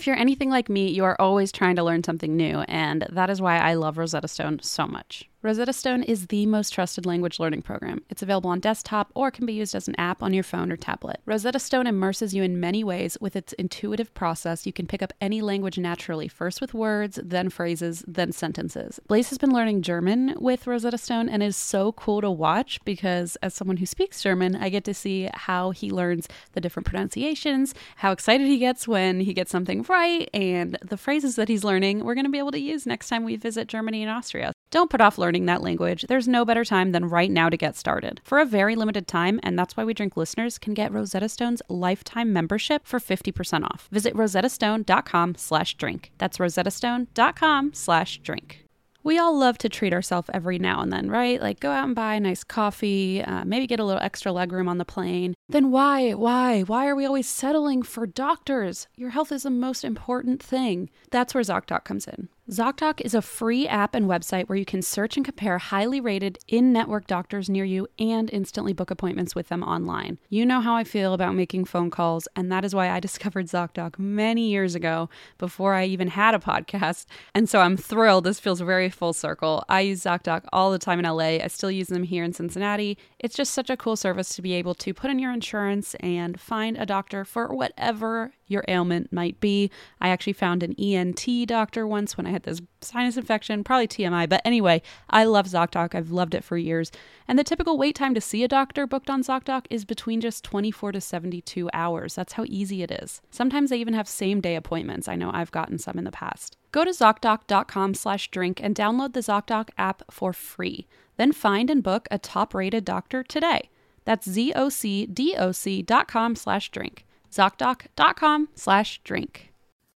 If you're anything like me, you are always trying to learn something new, and that is why I love Rosetta Stone so much. Rosetta Stone is the most trusted language learning program. It's available on desktop or can be used as an app on your phone or tablet. Rosetta Stone immerses you in many ways with its intuitive process. You can pick up any language naturally, first with words, then phrases, then sentences. Blaze has been learning German with Rosetta Stone and it is so cool to watch because as someone who speaks German, I get to see how he learns the different pronunciations, how excited he gets when he gets something right, and the phrases that he's learning we're going to be able to use next time we visit Germany and Austria. Don't put off learning that language. There's no better time than right now to get started. For a very limited time, and that's why We Drink listeners can get Rosetta Stone's lifetime membership for 50% off. Visit rosettastone.com/drink. That's rosettastone.com/drink. We all love to treat ourselves every now and then, right? Like go out and buy a nice coffee, maybe get a little extra legroom on the plane. Then why are we always settling for doctors? Your health is the most important thing. That's where ZocDoc comes in. ZocDoc is a free app and website where you can search and compare highly rated in-network doctors near you and instantly book appointments with them online. You know how I feel about making phone calls, and that is why I discovered ZocDoc many years ago before I even had a podcast. And so I'm thrilled. This feels very full circle. I use ZocDoc all the time in LA. I still use them here in Cincinnati. It's just such a cool service to be able to put in your insurance and find a doctor for whatever your ailment might be. I actually found an ENT doctor once when I had this sinus infection, probably TMI, but anyway, I love ZocDoc. I've loved it for years. And the typical wait time to see a doctor booked on ZocDoc is between just 24 to 72 hours. That's how easy it is. Sometimes they even have same-day appointments. I know I've gotten some in the past. Go to ZocDoc.com/drink and download the ZocDoc app for free. Then find and book a top-rated doctor today. That's ZocDoc.com/drink. ZocDoc.com/drink.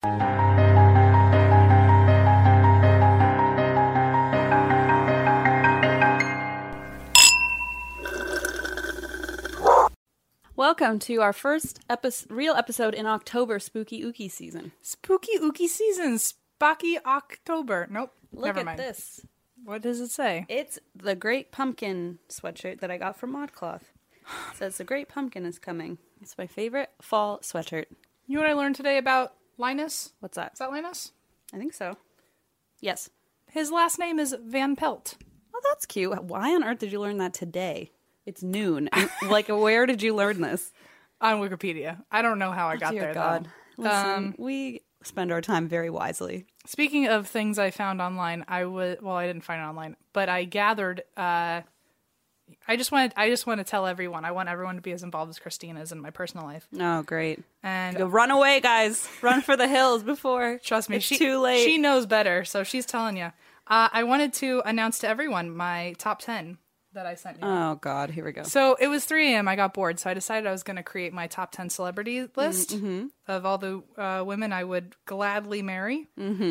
Welcome to our first real episode in October, Spooky Ooky season. Spooky Ooky season, Spocky October. Nope, Never mind. This. What does it say? It's the Great Pumpkin sweatshirt that I got from ModCloth. It says the Great Pumpkin is coming. It's my favorite fall sweatshirt. You know what I learned today about Linus? What's that? Is that Linus? I think so. Yes. His last name is Van Pelt. Oh, that's cute. Why on earth did you learn that today? It's noon. Like, where did you learn this? On Wikipedia. I don't know how I got Dear there, God. though. Listen, we spend our time very wisely. Speaking of things I found online, I didn't find it online, but I gathered, I just want to tell everyone, I want everyone to be as involved as Christine is in my personal life. Oh, great. And Go run away, guys. Run for the hills before trust me, it's too late. She knows better, so she's telling you. I wanted to announce to everyone my top 10 that I sent you. Oh, God. Here we go. So it was 3 a.m. I got bored, so I decided I was going to create my top 10 celebrity list of all the women I would gladly marry.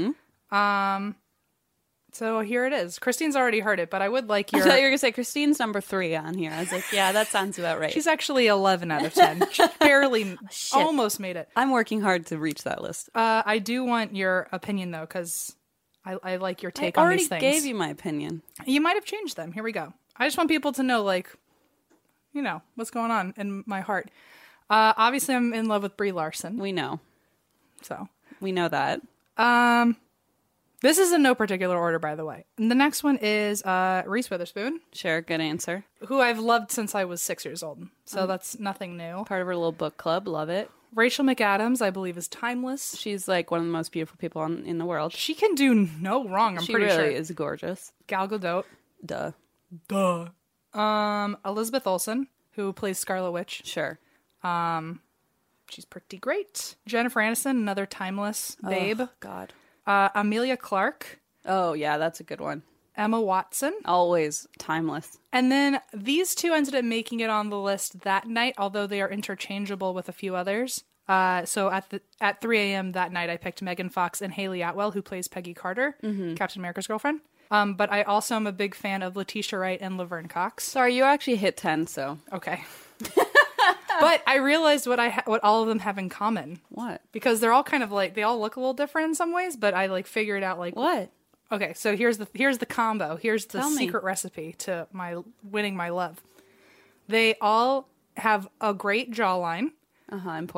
So here it is. Christine's already heard it, but I would like your... I thought you were going to say Christine's number 3 on here. I was like, yeah, that sounds about right. She's actually 11 out of 10. She barely, almost made it. I'm working hard to reach that list. I do want your opinion, though, because I like your take on these things. I already gave you my opinion. You might have changed them. Here we go. I just want people to know, like, you know, what's going on in my heart. Obviously, I'm in love with Brie Larson. We know. So. We know that. This is in no particular order, by the way. And the next one is Reese Witherspoon. Sure, good answer. Who I've loved since I was 6 years old. So that's nothing new. Part of her little book club. Love it. Rachel McAdams, I believe, is timeless. She's like one of the most beautiful people in the world. She can do no wrong, I'm pretty sure. She really is gorgeous. Gal Gadot. Duh. Elizabeth Olsen, who plays Scarlet Witch. Sure. She's pretty great. Jennifer Aniston, another timeless babe. Oh, God. Amelia Clarke. Oh, yeah, that's a good one. Emma Watson. Always timeless. And then these two ended up making it on the list that night, although they are interchangeable with a few others. So at 3 a.m. that night, I picked Megan Fox and Hayley Atwell, who plays Peggy Carter, Captain America's girlfriend. But I also am a big fan of Letitia Wright and Laverne Cox. Sorry, you actually hit 10, so. Okay. But I realized what all of them have in common. What? Because they're all kind of like, they all look a little different in some ways, but I like figured out like. What? Okay, so here's the combo. Here's the Tell me. secret recipe to my winning my love. They all have a great jawline. Important.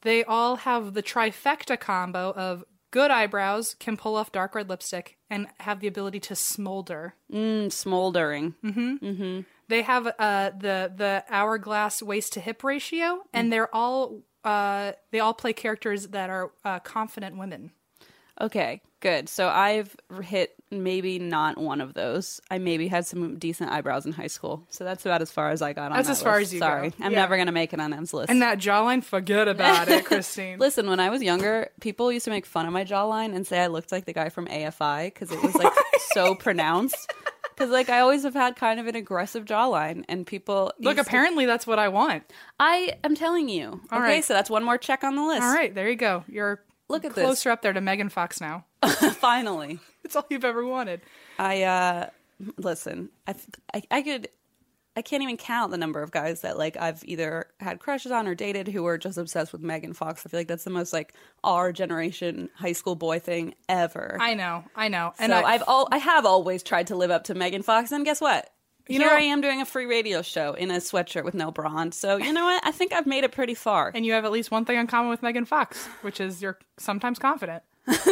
They all have the trifecta combo of good eyebrows, can pull off dark red lipstick, and have the ability to smolder. Smoldering. They have the hourglass waist to hip ratio, and they all play characters that are confident women. Okay, good. So I've hit maybe not one of those. I maybe had some decent eyebrows in high school. So that's about as far as I got on That's that as far list. as you Sorry. go. I'm Yeah. never going to make it on Em's list. And that jawline, forget about it, Christine. Listen, when I was younger, people used to make fun of my jawline and say I looked like the guy from AFI because it was like so pronounced. Because like I always have had kind of an aggressive jawline, and people Look, used to- apparently that's what I want. I am telling you. All okay, right. so that's one more check on the list. All right, there you go. You're Look at this. closer up there to Megan Fox now. Finally. It's all you've ever wanted. Listen, I can't even count the number of guys that like I've either had crushes on or dated who are just obsessed with Megan Fox. I feel like that's the most like our generation high school boy thing ever. I know. And So I have always tried to live up to Megan Fox, and guess what? Here I am doing a free radio show in a sweatshirt with no bra on. So you know what? I think I've made it pretty far. And you have at least one thing in common with Megan Fox, which is you're sometimes confident.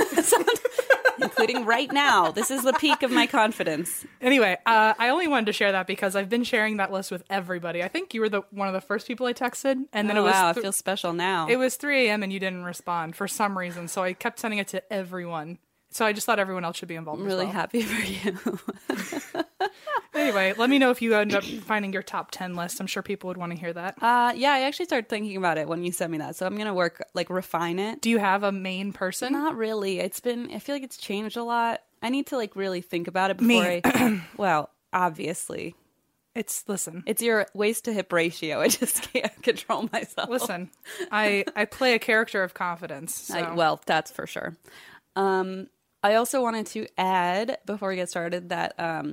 Including right now. This is the peak of my confidence. Anyway, I only wanted to share that because I've been sharing that list with everybody. I think you were one of the first people I texted, and then it was I feel special now. It was 3 a.m. and you didn't respond for some reason, so I kept sending it to everyone. So I just thought everyone else should be involved. I'm really happy for you. Anyway, let me know if you end up finding your top 10 list. I'm sure people would want to hear that. Yeah, I actually started thinking about it when you sent me that, so I'm gonna refine it. Do you have a main person? Not really. I feel like it's changed a lot. I need to like really think about it before well, obviously. It's your waist to hip ratio. I just can't control myself. Listen, I play a character of confidence. So. Well, that's for sure. I also wanted to add before we get started that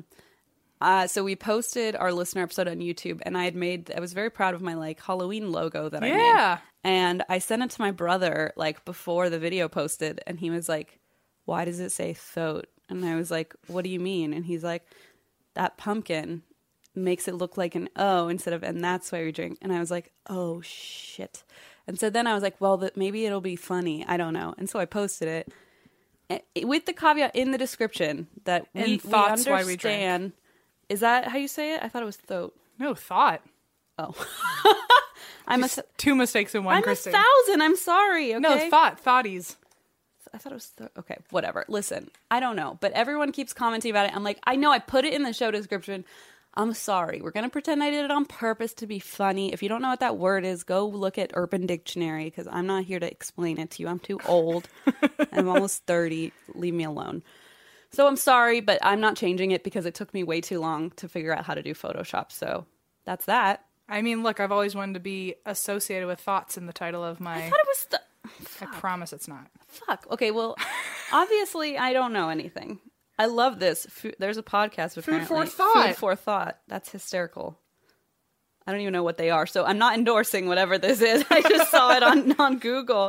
so we posted our listener episode on YouTube, and I was very proud of my like Halloween logo that I made. And I sent it to my brother like before the video posted, and he was like, "Why does it say throat?" And I was like, "What do you mean?" And he's like, "That pumpkin makes it look like an O instead of, and that's why we drink." And I was like, "Oh shit." And so then I was like, well, maybe it'll be funny. I don't know. And so I posted it with the caveat in the description that we understand. Why we drink. Is that how you say it? I thought it was throat. No, thought. Oh. Two mistakes in one, Christine. 1,000. I'm sorry. Okay? No, thoughties. I thought it was okay, whatever. Listen, I don't know, but everyone keeps commenting about it. I'm like, I know I put it in the show description. I'm sorry. We're going to pretend I did it on purpose to be funny. If you don't know what that word is, go look at Urban Dictionary because I'm not here to explain it to you. I'm too old. I'm almost 30. Leave me alone. So I'm sorry, but I'm not changing it because it took me way too long to figure out how to do Photoshop. So that's that. I mean, look, I've always wanted to be associated with thoughts in the title of my... I thought it was... I promise it's not. Fuck. Okay, well, obviously I don't know anything. I love this. There's a podcast apparently. Food for Thought. Food for Thought. That's hysterical. I don't even know what they are, so I'm not endorsing whatever this is. I just saw it on Google.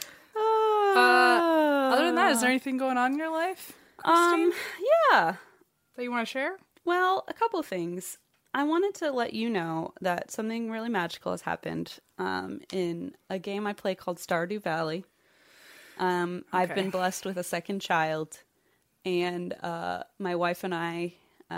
Other than that, is there anything going on in your life, Christine? Yeah. That you want to share? Well, a couple things. I wanted to let you know that something really magical has happened in a game I play called Stardew Valley. I've been blessed with a second child. And my wife and I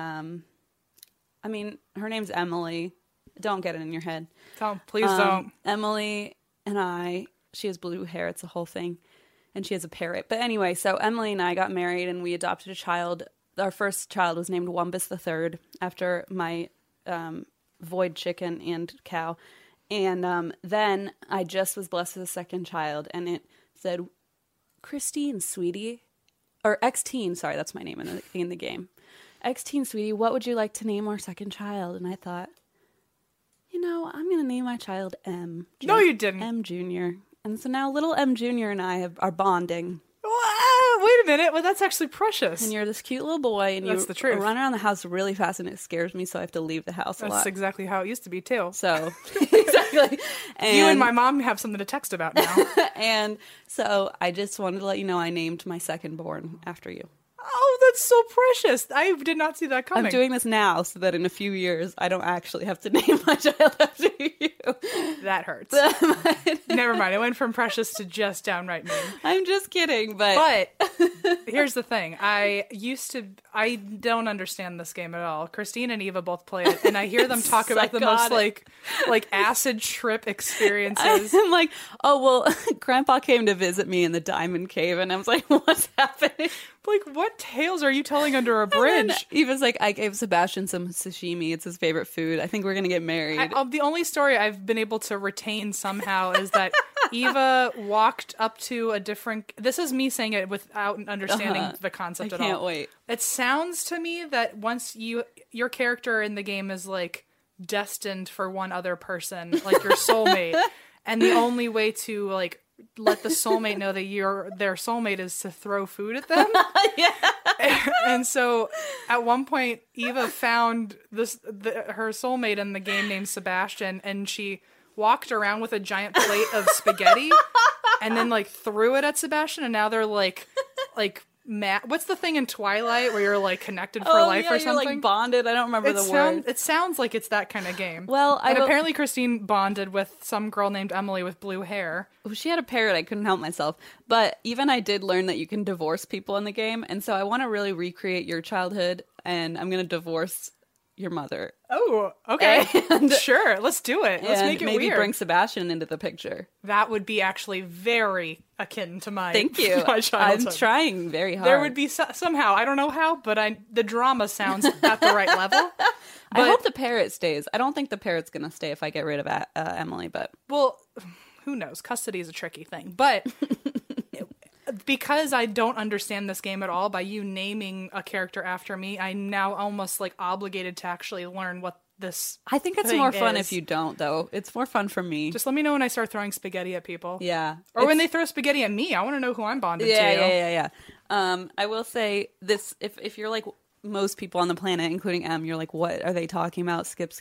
mean, her name's Emily. Don't get it in your head. Please don't. Emily and I, she has blue hair. It's a whole thing. And she has a parrot. But anyway, so Emily and I got married and we adopted a child. Our first child was named Wumbus III after my void chicken and cow. And then I just was blessed with a second child. And it said, Christine, sweetie. Or X-Teen, sorry, that's my name in the game. X-Teen, sweetie, what would you like to name our second child? And I thought, I'm going to name my child M. No, you didn't. M Jr. And so now little M Jr. and I are bonding. Wait a minute. Well, that's actually precious. And you're this cute little boy, and that's the truth. Run around the house really fast, and it scares me, so I have to leave the house a lot. That's exactly how it used to be, too. So, exactly. And you and my mom have something to text about now. And so I just wanted to let you know I named my second born after you. Oh, that's so precious. I did not see that coming. I'm doing this now so that in a few years I don't actually have to name my child after you. That hurts. Never mind. I went from precious to just downright mean. I'm just kidding, but here's the thing. I don't understand this game at all. Christine and Eva both play it, and I hear them talk about the most like acid trip experiences. I'm like, oh, well, Grandpa came to visit me in the Diamond Cave, and I was like, what's happening? Like, what tales are you telling under a bridge? Eva's like, I gave Sebastian some sashimi. It's his favorite food. I think we're going to get married. The only story I've been able to retain somehow is that Eva walked up to a different... This is me saying it without understanding the concept at all. I can't wait. It sounds to me that once your character in the game is, like, destined for one other person, like your soulmate, and the only way to, like, let the soulmate know that you're their soulmate is to throw food at them. And so at one point Eva found her soulmate in the game named Sebastian, and she walked around with a giant plate of spaghetti and then like threw it at Sebastian, and now they're like what's the thing in Twilight where you're like connected for life or something? You're like bonded. I don't remember the word. It sounds like it's that kind of game. Well, apparently Christine bonded with some girl named Emily with blue hair. Well, she had a parrot. I couldn't help myself. But even I did learn that you can divorce people in the game, and so I want to really recreate your childhood, and I'm going to divorce your mother. Oh, okay. And, sure, let's do it. Let's make it maybe weird. Bring Sebastian into the picture. That would be actually very akin to my Thank you. my childhood. I'm trying very hard. There would be somehow, I don't know how, but the drama sounds at the right level. I hope the parrot stays. I don't think the parrot's going to stay if I get rid of Emily, but... Well, who knows? Custody is a tricky thing. But... because I don't understand this game at all, by you naming a character after me, I'm now almost like obligated to actually learn what this I think it's more fun if you don't, though. It's more fun for me. Just let me know when I start throwing spaghetti at people. Yeah. Or when they throw spaghetti at me. I want to know who I'm bonded to. Yeah. I will say this, if you're like most people on the planet, including Em, you're like, what are they talking about? Skip.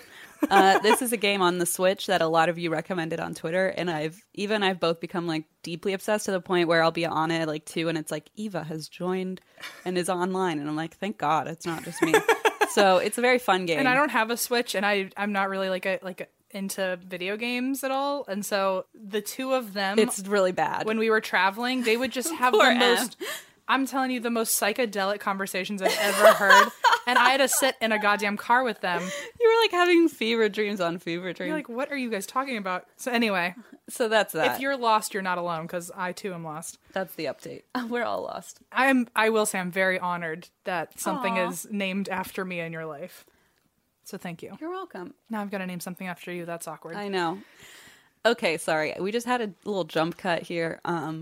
This is a game on the Switch that a lot of you recommended on Twitter, and I've both become like deeply obsessed to the point where I'll be on it like too, and it's like Eva has joined and is online, and I'm like, thank God it's not just me. So it's a very fun game. And I don't have a Switch, and I'm not really into video games at all, and so the two of them, it's really bad. When we were traveling, they would just have the most... I'm telling you, the most psychedelic conversations I've ever heard. And I had to sit in a goddamn car with them. You were like having fever dreams on fever dreams. You're like, what are you guys talking about? So anyway. So that's that. If you're lost, you're not alone, because I too am lost. That's the update. We're all lost. I will say I'm very honored that something is named after me in your life. So thank you. You're welcome. Now I've got to name something after you. That's awkward. I know. Okay, sorry. We just had a little jump cut here.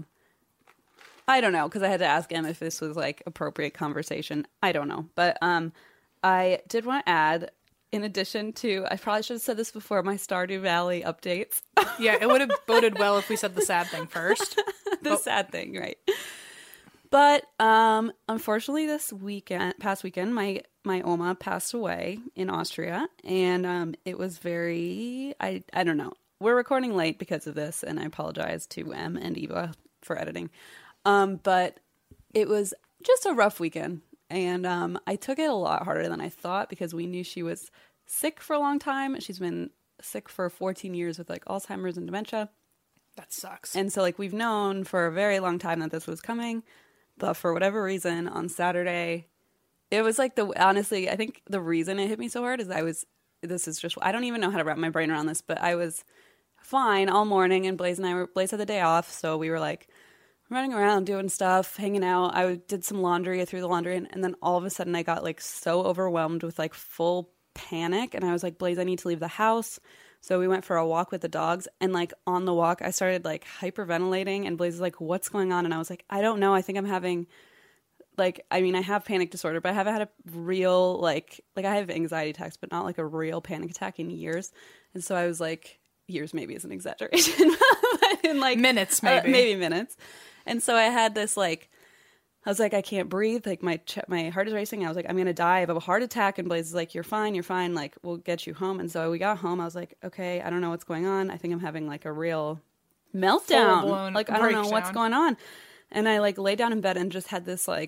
I don't know, because I had to ask him if this was like appropriate conversation. I don't know. But I did want to add, in addition to, I probably should have said this before, my Stardew Valley updates. Yeah, it would have boded well if we said the sad thing first. Sad thing, right. But unfortunately this past weekend, my Oma passed away in Austria. And it was very, I don't know. We're recording late because of this, and I apologize to Em and Eva for editing. But it was just a rough weekend, and I took it a lot harder than I thought, because we knew she was sick for a long time. She's been sick for 14 years with like Alzheimer's and dementia. That sucks. And so like we've known for a very long time that this was coming, but for whatever reason on Saturday, it was like honestly, I think the reason it hit me so hard is I don't even know how to wrap my brain around this, but I was fine all morning, and Blaze had the day off, so we were like running around doing stuff, hanging out. I did some laundry, I threw the laundry in, and then all of a sudden I got like so overwhelmed with like full panic, and I was like, Blaze, I need to leave the house. So we went for a walk with the dogs, and like on the walk I started like hyperventilating, and Blaze was like, what's going on? And I was like, I don't know, I think I'm having I have panic disorder, but I haven't had a real like I have anxiety attacks, but not like a real panic attack in years. And so I was like, years maybe is an exaggeration, but in like minutes, maybe minutes. And so I had this I was like, I can't breathe. Like my heart is racing. I was like, I'm going to die. I have a heart attack. And Blaze is like, you're fine. Like, we'll get you home. And so we got home. I was like, okay, I don't know what's going on. I think I'm having like a real meltdown. Like, I don't know what's going on. And I like lay down in bed and just had this like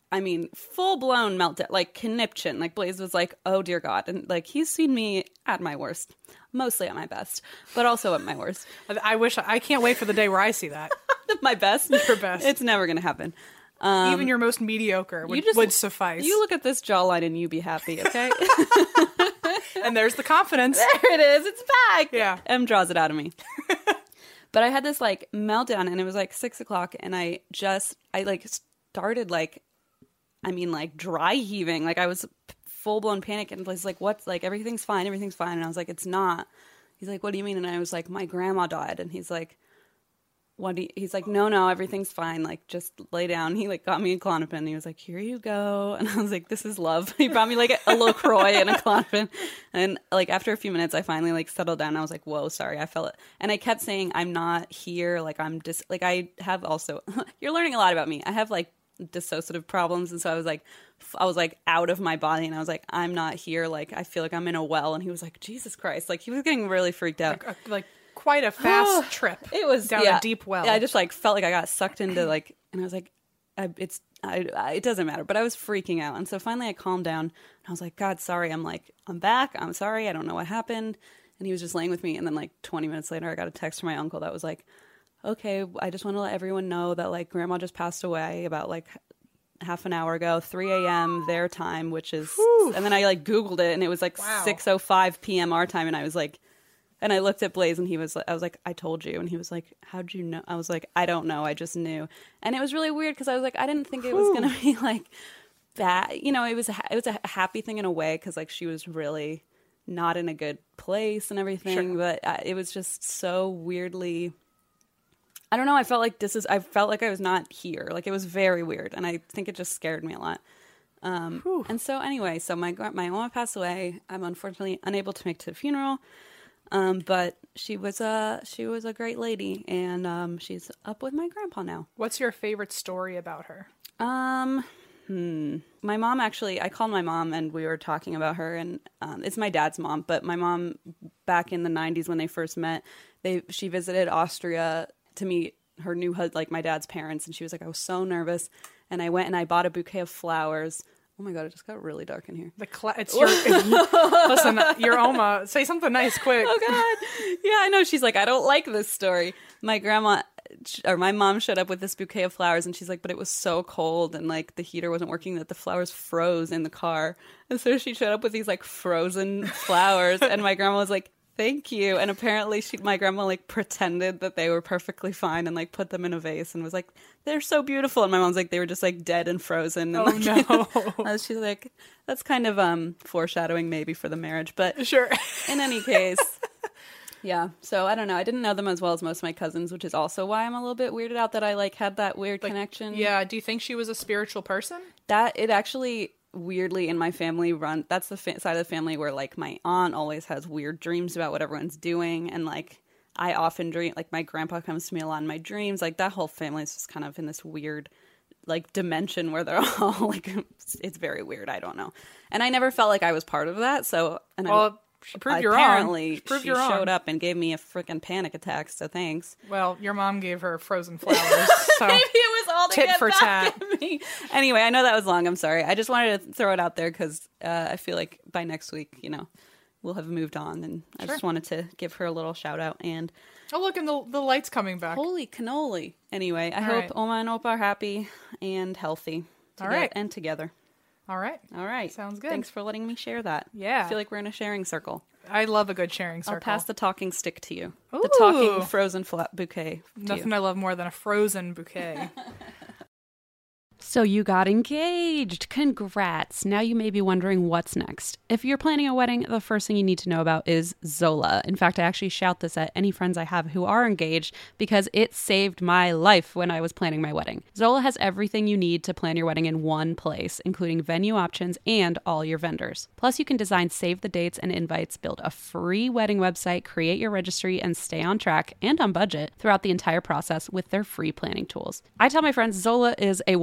I mean, full-blown meltdown, like conniption. Like Blaze was like, oh dear God. And like, he's seen me at my worst, mostly at my best, but also at my worst. I can't wait for the day where I see that. My best? Your best. It's never going to happen. Even your most mediocre would suffice. You look at this jawline and you be happy, okay? And there's the confidence. There it is. It's back. Yeah. M draws it out of me. But I had this like meltdown and it was like 6 o'clock and I like started like, I mean like dry heaving. Like I was full blown panic and was like, what's like, everything's fine. And I was like, it's not. He's like, what do you mean? And I was like, my grandma died. And he's like, he's like, no, everything's fine. Like, just lay down. He like got me a Klonopin. He was like, here you go. And I was like, this is love. He brought me like a LaCroix and a Klonopin. And like after a few minutes, I finally like settled down. I was like, whoa, sorry. I felt it. And I kept saying, I'm not here. Like I'm just like, I have also, you're learning a lot about me. I have like dissociative problems. And so I was like out of my body and I was like, I'm not here. Like, I feel like I'm in a well. And he was like, Jesus Christ. Like he was getting really freaked out. Like quite a fast trip. It was down a deep well. Yeah, I just like felt like I got sucked into like, and I was like, it doesn't matter. But I was freaking out, and so finally I calmed down. And I was like, God, sorry. I'm back. I'm sorry. I don't know what happened. And he was just laying with me. And then like 20 minutes later, I got a text from my uncle that was like, okay, I just want to let everyone know that like Grandma just passed away about like half an hour ago, 3 a.m. their time, which is, and then I like Googled it and it was like 6:05 p.m. our time. And I was like, and I looked at Blaze and I was like, I told you. And he was like, how'd you know? I was like, I don't know. I just knew. And it was really weird because I was like, I didn't think it was going to be like that. You know, it was a happy thing in a way because like she was really not in a good place and everything. Sure. But it was just so weirdly, I don't know. I felt like I was not here. Like it was very weird. And I think it just scared me a lot. And so anyway, so my mama passed away. I'm unfortunately unable to make it to the funeral. But she was a great lady, and she's up with my grandpa now. What's your favorite story about her? My mom actually, I called my mom and we were talking about her, and it's my dad's mom, but my mom back in the 90s when they first met, she visited Austria to meet her new husband, like my dad's parents, and she was like, I was so nervous, and I went and I bought a bouquet of flowers. Oh my God, it just got really dark in here. Listen, your Oma, say something nice quick. Oh God. Yeah, I know. She's like, I don't like this story. My mom showed up with this bouquet of flowers and she's like, but it was so cold and like the heater wasn't working that the flowers froze in the car. And so she showed up with these like frozen flowers and my grandma was like, thank you. And apparently my grandma like pretended that they were perfectly fine and like put them in a vase and was like, they're so beautiful. And my mom's like, they were just like dead and frozen. And, no. She's like, that's kind of foreshadowing maybe for the marriage. But sure. In any case, yeah. So I don't know. I didn't know them as well as most of my cousins, which is also why I'm a little bit weirded out that I like had that weird connection. Yeah. Do you think she was a spiritual person? It actually weirdly in my family that's the side of the family where like my aunt always has weird dreams about what everyone's doing, and like I often dream, like my grandpa comes to me a lot in my dreams. Like that whole family is just kind of in this weird like dimension where they're all like it's very weird. I don't know, and I never felt like I was part of that. So she proved you're wrong. Apparently, she showed up and gave me a freaking panic attack. So thanks. Well, your mom gave her frozen flowers. So maybe it was all to tit get for back tat. at me. Anyway, I know that was long. I'm sorry. I just wanted to throw it out there because I feel like by next week, we'll have moved on, and I just wanted to give her a little shout out. And look, and the light's coming back. Holy cannoli! Anyway, I hope Oma and Opa are happy and healthy. And together. All right. Sounds good. Thanks for letting me share that. Yeah. I feel like we're in a sharing circle. I love a good sharing circle. I'll pass the talking stick to you. Ooh. The talking frozen bouquet. Nothing I love more than a frozen bouquet. So you got engaged. Congrats. Now you may be wondering what's next. If you're planning a wedding, the first thing you need to know about is Zola. In fact, I actually shout this at any friends I have who are engaged because it saved my life when I was planning my wedding. Zola has everything you need to plan your wedding in one place, including venue options and all your vendors. Plus, you can design save the dates and invites, build a free wedding website, create your registry, and stay on track and on budget throughout the entire process with their free planning tools. I tell my friends Zola is a one-stop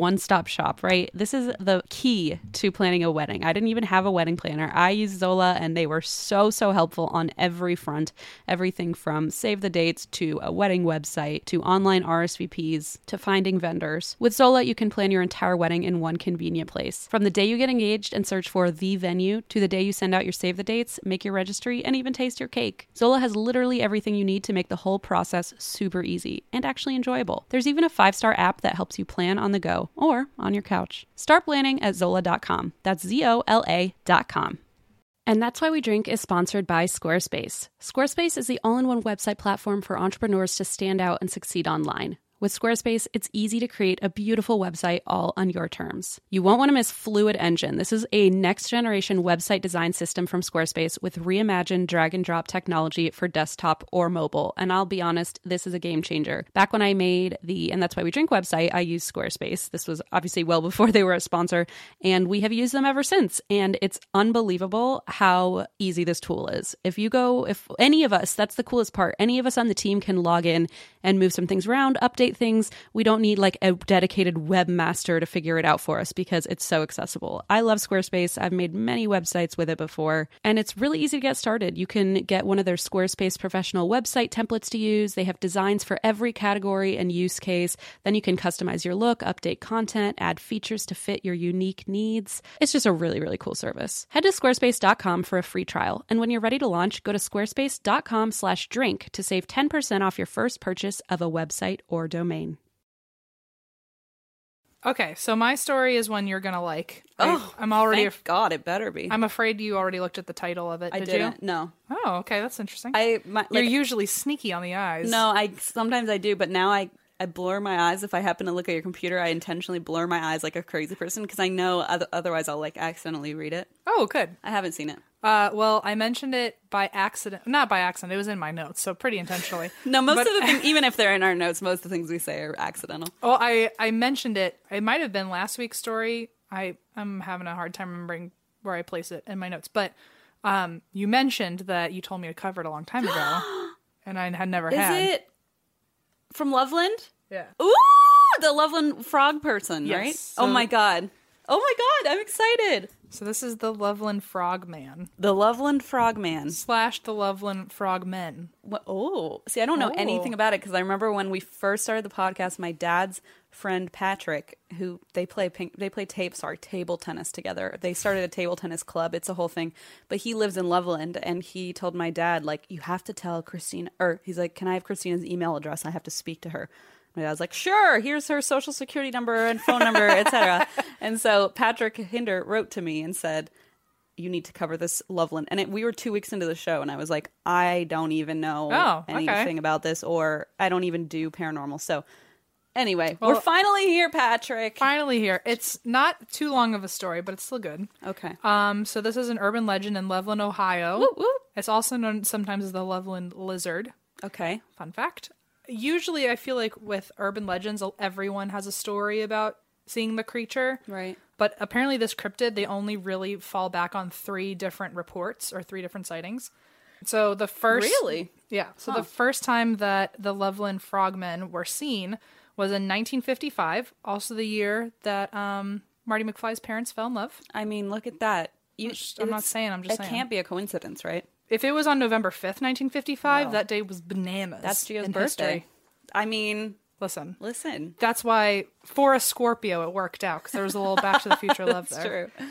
one-stop shop, right? This is the key to planning a wedding. I didn't even have a wedding planner. I used Zola, and they were so helpful on every front. Everything from save the dates to a wedding website to online RSVPs to finding vendors. With Zola, you can plan your entire wedding in one convenient place. From the day you get engaged and search for the venue to the day you send out your save the dates, make your registry, and even taste your cake. Zola has literally everything you need to make the whole process super easy and actually enjoyable. There's even a 5-star app that helps you plan on the go or on your couch. Start planning at Zola.com. That's ZOLA.com. And That's Why We Drink is sponsored by Squarespace. Squarespace is the all-in-one website platform for entrepreneurs to stand out and succeed online. With Squarespace, it's easy to create a beautiful website all on your terms. You won't want to miss Fluid Engine. This is a next-generation website design system from Squarespace with reimagined drag-and-drop technology for desktop or mobile. And I'll be honest, this is a game changer. Back when I made the And That's Why We Drink website, I used Squarespace. This was obviously well before they were a sponsor, and we have used them ever since. And it's unbelievable how easy this tool is. If any of us, that's the coolest part, any of us on the team can log in and move some things around, update things. We don't need like a dedicated webmaster to figure it out for us because it's so accessible. I love Squarespace. I've made many websites with it before, and it's really easy to get started. You can get one of their Squarespace professional website templates to use. They have designs for every category and use case. Then you can customize your look, update content, add features to fit your unique needs. It's just a really, really cool service. Head to squarespace.com for a free trial. And when you're ready to launch, go to squarespace.com/drink to save 10% off your first purchase of a website or domain. Okay, so my story is one you're gonna like. I'm already. Thank God, it better be. I'm afraid you already looked at the title of it. I didn't. You? No. Oh, okay, that's interesting. You're usually sneaky on the eyes. No, sometimes I do, but now I blur my eyes. If I happen to look at your computer, I intentionally blur my eyes like a crazy person because I know otherwise I'll like accidentally read it. Oh, good. I haven't seen it. Well, I mentioned it by accident. Not by accident. It was in my notes, so pretty intentionally. No, most of the things, even if they're in our notes, most of the things we say are accidental. Well, I mentioned it. It might have been last week's story. I'm having a hard time remembering where I place it in my notes. But you mentioned that you told me to cover it a long time ago, and I had never had. Is it from Loveland? Yeah. Ooh, the Loveland frog person, yes. right? So, oh my God, I'm excited. So this is the Loveland Frogman. The Loveland Frogman. / the Loveland Frogmen. Oh, see, I don't know anything about it because I remember when we first started the podcast, my dad's friend Patrick, who they play table tennis together. They started a table tennis club. It's a whole thing. But he lives in Loveland, and he told my dad, like, you have to tell Christina, or he's like, can I have Christina's email address? I have to speak to her. My dad was like, sure, here's her social security number and phone number, etc. And so Patrick Hinder wrote to me and said, you need to cover this Loveland. And we were 2 weeks into the show, and I was like, I don't even know anything about this, or I don't even do paranormal. So anyway, we're finally here, Patrick. Finally here. It's not too long of a story, but it's still good. Okay. So this is an urban legend in Loveland, Ohio. Whoop, whoop. It's also known sometimes as the Loveland Lizard. Okay. Fun fact. Usually I feel like with urban legends, everyone has a story about seeing the creature. Right. But apparently this cryptid, they only really fall back on 3 different reports or 3 different sightings. So the first... Really? Yeah. So the first time that the Loveland Frogmen were seen was in 1955, also the year that Marty McFly's parents fell in love. I mean, look at that. I'm not saying, I'm just saying. It can't be a coincidence, right? If it was on November 5th, 1955, that day was bananas. That's Gio's birthday. History. I mean... Listen. That's why, for a Scorpio, it worked out, because there was a little Back to the Future love there. That's true.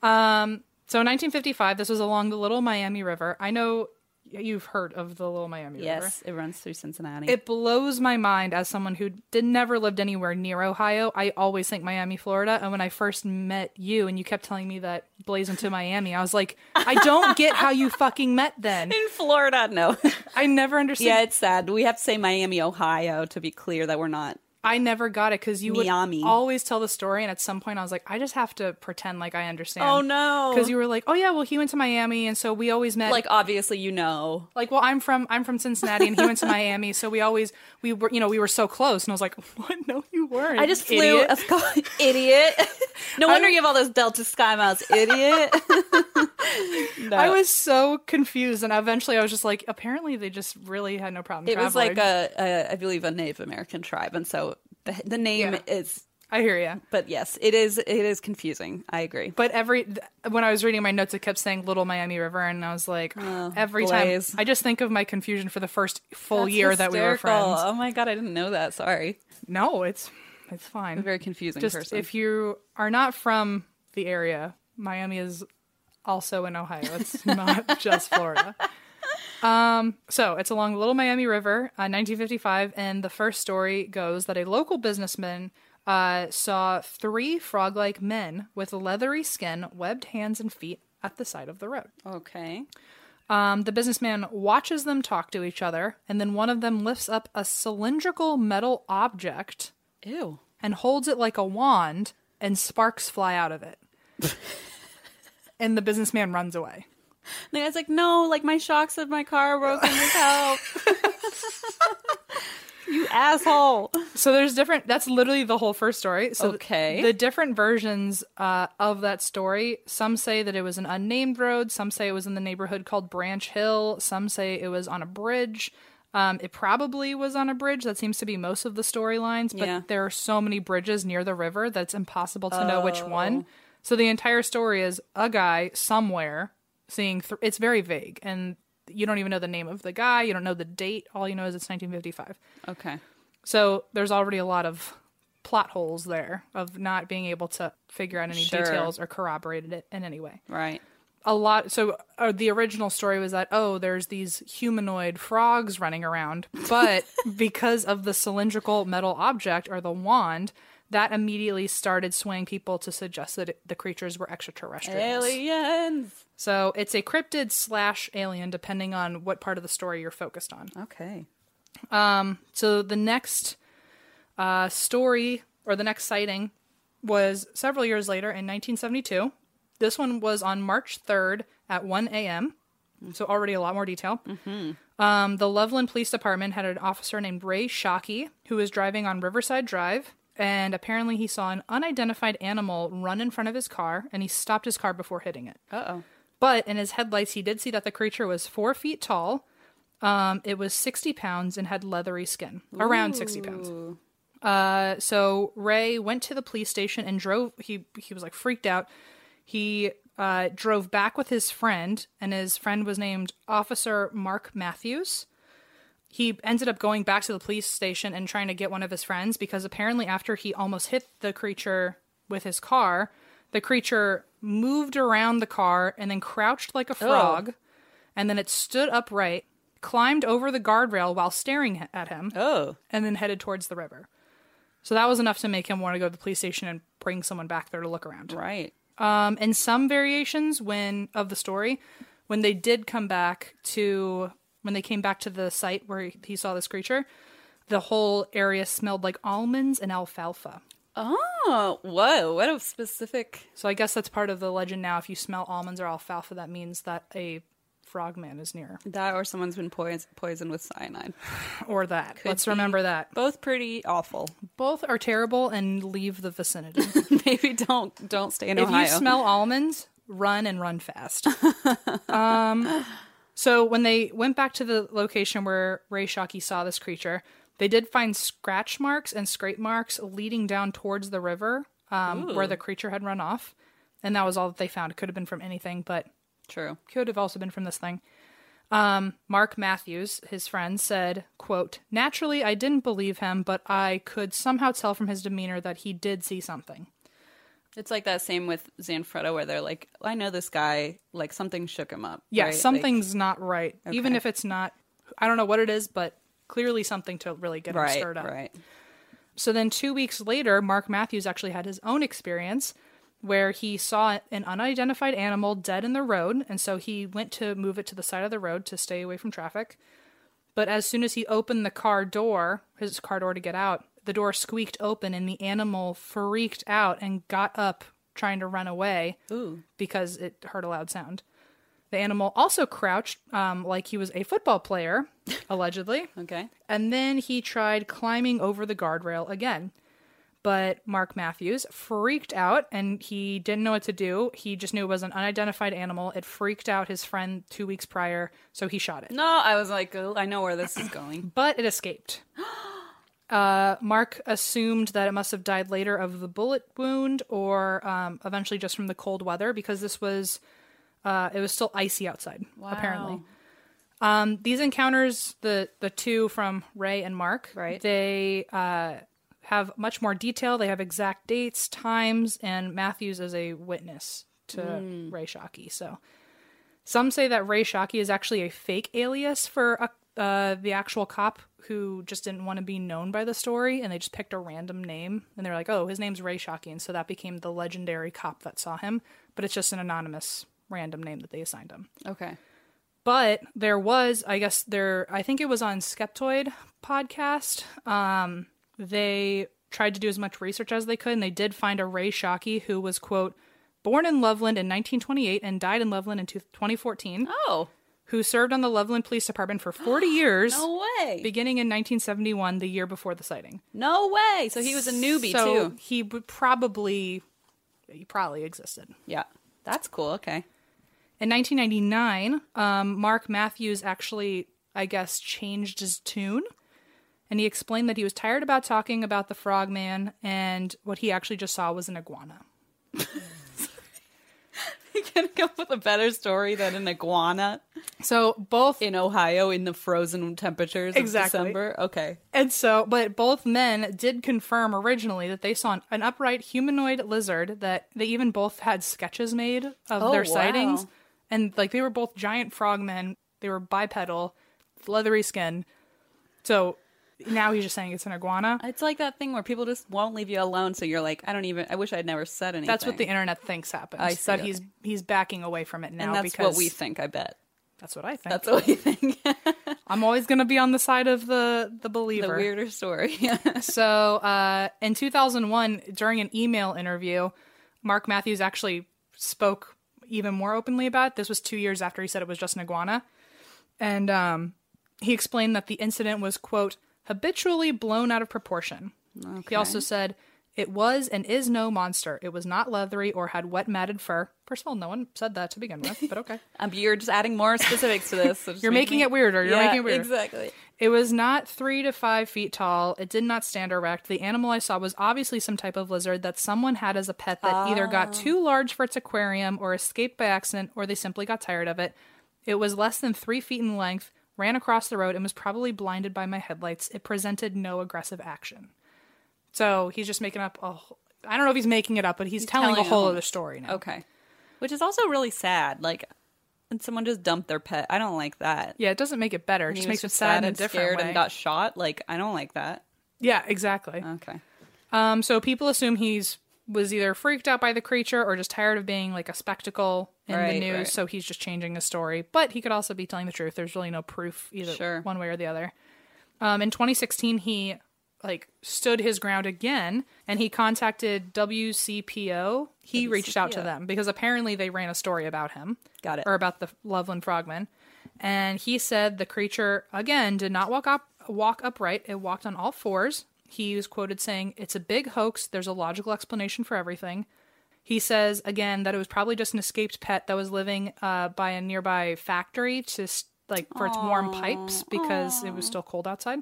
So in 1955, this was along the Little Miami River. I know you've heard of the Little Miami River. Yes, it runs through Cincinnati. It blows my mind as someone who never lived anywhere near Ohio. I always think Miami, Florida. And when I first met you and you kept telling me that Blaze went to Miami, I was like, I don't get how you fucking met then. In Florida, no. I never understood. Yeah, it's sad. We have to say Miami, Ohio to be clear that we're not. I never got it because you Miami. would always tell the story, and at some point I was like, I just have to pretend like I understand. Oh no! Because you were like, oh yeah, well he went to Miami, and so we always met. Like obviously, you know. Like, well, I'm from Cincinnati, and he went to Miami, so we were so close, and I was like, what? No, you weren't. I just flew. Idiot. No wonder you have all those Delta Sky Miles, idiot. No. I was so confused, and eventually I was just like, apparently they just really had no problem traveling. It was like I believe a Native American tribe, and so the name is I hear you. But yes, it is confusing. I agree. But when I was reading my notes, it kept saying Little Miami River, and I was like, every Blaze. time I just think of my confusion for the first full That's year that we were hysterical. friends. Oh my God, I didn't know that. Sorry. No, it's fine. I'm a very confusing Just person. if you are not from the area, Miami is also in Ohio. It's not just Florida. So it's along the Little Miami River, 1955, and the first story goes that a local businessman saw 3 frog-like men with leathery skin, webbed hands and feet at the side of the road. Okay. The businessman watches them talk to each other, and then one of them lifts up a cylindrical metal object Ew. and holds it like a wand, and sparks fly out of it. And the businessman runs away. The guy's like, no, like my shocks of my car are broken. With help. You asshole. So there's that's literally the whole first story. So Okay. the different versions of that story, some say that it was an unnamed road, some say it was in the neighborhood called Branch Hill, some say it was on a bridge. It probably was on a bridge. That seems to be most of the storylines, but Yeah. there are so many bridges near the river that it's impossible to know which one. So the entire story is a guy somewhere seeing it's very vague, and you don't even know the name of the guy, you don't know the date, all you know is it's 1955. Okay. So there's already a lot of plot holes there of not being able to figure out any Sure. details or corroborated it in any way. Right. So the original story was that, there's these humanoid frogs running around, but because of the cylindrical metal object or the wand, that immediately started swaying people to suggest that the creatures were extraterrestrials. Aliens. So it's a cryptid / alien, depending on what part of the story you're focused on. Okay. So the next story, or the next sighting, was several years later in 1972. This one was on March 3rd at 1 a.m., so already a lot more detail. Mm-hmm. The Loveland Police Department had an officer named Ray Shockey who was driving on Riverside Drive, and apparently he saw an unidentified animal run in front of his car, and he stopped his car before hitting it. Uh-oh. But in his headlights, he did see that the creature was 4 feet tall. It was 60 pounds and had leathery skin, around 60 pounds. So Ray went to the police station and drove. He was like freaked out. He drove back with his friend, and his friend was named Officer Mark Matthews. He ended up going back to the police station and trying to get one of his friends, because apparently after he almost hit the creature with his car, the creature moved around the car and then crouched like a frog, and then it stood upright, climbed over the guardrail while staring at him, and then headed towards the river. So that was enough to make him want to go to the police station and bring someone back there to look around. Right. And some variations of the story, when they came back to the site where he saw this creature, the whole area smelled like almonds and alfalfa. Oh, whoa. What a specific... So I guess that's part of the legend now. If you smell almonds or alfalfa, that means that a frogman is near. That or someone's been poisoned with cyanide. Or that. Could Let's be. remember that. Both pretty awful. Both are terrible, and leave the vicinity. Maybe don't stay in If Ohio. you smell almonds, run and run fast. So when they went back to the location where Ray Shockey saw this creature, they did find scratch marks and scrape marks leading down towards the river where the creature had run off. And that was all that they found. It could have been from anything, but True. could have also been from this thing. Mark Matthews, his friend, said, quote, "Naturally, I didn't believe him, but I could somehow tell from his demeanor that he did see something." It's like that same with Zanfretto, where they're like, I know this guy, like something shook him up. Yeah, right? something's not right. Even Okay. if it's not, I don't know what it is, but clearly something to really get him stirred up. Right. So then 2 weeks later, Mark Matthews actually had his own experience where he saw an unidentified animal dead in the road, and so he went to move it to the side of the road to stay away from traffic. But as soon as he opened his car door to get out, the door squeaked open and the animal freaked out and got up trying to run away because it heard a loud sound. The animal also crouched like he was a football player, allegedly. Okay. And then he tried climbing over the guardrail again. But Mark Matthews freaked out and he didn't know what to do. He just knew it was an unidentified animal. It freaked out his friend 2 weeks prior, so he shot it. No, I was like, oh, I know where this is going. But it escaped. Mark assumed that it must have died later of the bullet wound or eventually just from the cold weather because it was still icy outside, apparently. These encounters, the two from Ray and Mark, right? They have much more detail. They have exact dates, times, and Matthews is a witness to Ray Shockey. So some say that Ray Shockey is actually a fake alias for the actual cop who just didn't want to be known by the story, and they just picked a random name, and they were like, oh, his name's Ray Shockey, and so that became the legendary cop that saw him, but it's just an anonymous random name that they assigned him. Okay. But there was, I think it was on Skeptoid podcast, they tried to do as much research as they could, and they did find a Ray Shockey who was, quote, born in Loveland in 1928 and died in Loveland in 2014. Oh. Who served on the Loveland Police Department for 40 years. No way. Beginning in 1971, the year before the sighting. No way. So he was a newbie, so too. He probably existed. Yeah. That's cool. Okay. In 1999, Mark Matthews actually, I guess, changed his tune. And he explained that he was tired about talking about the frogman, and what he actually just saw was an iguana. You can come up with a better story than an iguana. So both in Ohio in the frozen temperatures of December. Okay. And but both men did confirm originally that they saw an upright humanoid lizard, that they even both had sketches made of their sightings. And they were both giant frogmen. They were bipedal, leathery skin. So now he's just saying it's an iguana. It's like that thing where people just won't leave you alone. So you're like, I wish I'd never said anything. That's what the internet thinks happens. I see. That he's backing away from it now. And that's because what we think, I bet. That's what I think. That's what we think. I'm always going to be on the side of the believer. The weirder story. So in 2001, during an email interview, Mark Matthews actually spoke even more openly about it. This was 2 years after he said it was just an iguana. And he explained that the incident was, quote, habitually blown out of proportion. Okay. He also said, it was and is no monster. It was not leathery or had wet matted fur. First of all, no one said that to begin with, but okay. You're just adding more specifics to this. So You're making it weirder. You're making it weirder. Exactly. It was not 3 to 5 feet tall. It did not stand erect. The animal I saw was obviously some type of lizard that someone had as a pet that either got too large for its aquarium or escaped by accident, or they simply got tired of it. It was less than 3 feet in length, ran across the road, and was probably blinded by my headlights. It presented no aggressive action. So he's just making up I don't know if he's making it up, but he's telling a whole other story now. Okay. Which is also really sad. And someone just dumped their pet. I don't like that. Yeah, it doesn't make it better. It just makes it sad in a different scared way. And got shot. I don't like that. Yeah, exactly. Okay. So people assume was either freaked out by the creature or just tired of being a spectacle in the news. Right. So he's just changing the story. But he could also be telling the truth. There's really no proof either one way or the other. In 2016, he stood his ground again, and he contacted WCPO. He reached out to them because apparently they ran a story about him. Got it. Or about the Loveland frogman. And he said the creature, again, did not walk upright. It walked on all fours. He was quoted saying, "It's a big hoax. There's a logical explanation for everything." He says, again, that it was probably just an escaped pet that was living by a nearby factory for its warm pipes because it was still cold outside.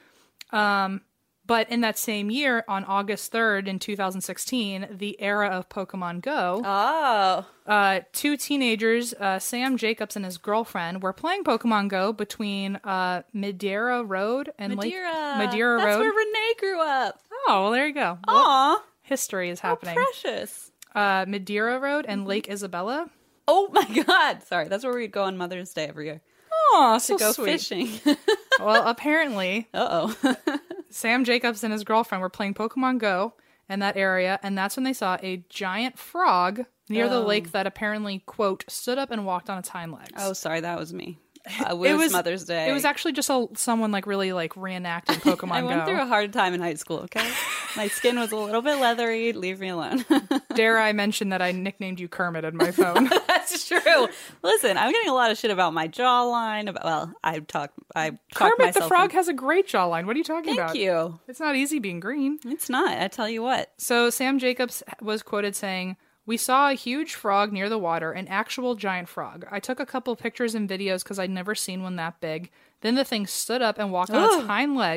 But in that same year, on August 3rd in 2016, the era of Pokemon Go, two teenagers, Sam Jacobs and his girlfriend, were playing Pokemon Go between Madeira Road and Madeira Road. That's where Renee grew up. Oh, well, there you go. Aw. History is happening. How precious. Madeira Road and Lake Isabella. Oh, my God. Sorry, that's where we'd go on Mother's Day every year. Oh, so to go sweet. fishing. Well, apparently, Sam Jacobs and his girlfriend were playing Pokemon Go in that area, and that's when they saw a giant frog near the lake that apparently, quote, stood up and walked on its hind legs. Oh, sorry, that was me. It was Mother's Day. It was actually just someone really reenacting Pokemon Go. I went through a hard time in high school, okay? My skin was a little bit leathery. Leave me alone. Dare I mention that I nicknamed you Kermit in my phone? That's true. Listen, I'm getting a lot of shit about my jawline. I talk Kermit the Frog has a great jawline. What are you talking about? Thank you. It's not easy being green. It's not. I tell you what. So Sam Jacobs was quoted saying, "We saw a huge frog near the water, an actual giant frog. I took a couple pictures and videos because I'd never seen one that big. Then the thing stood up and walked on its hind legs.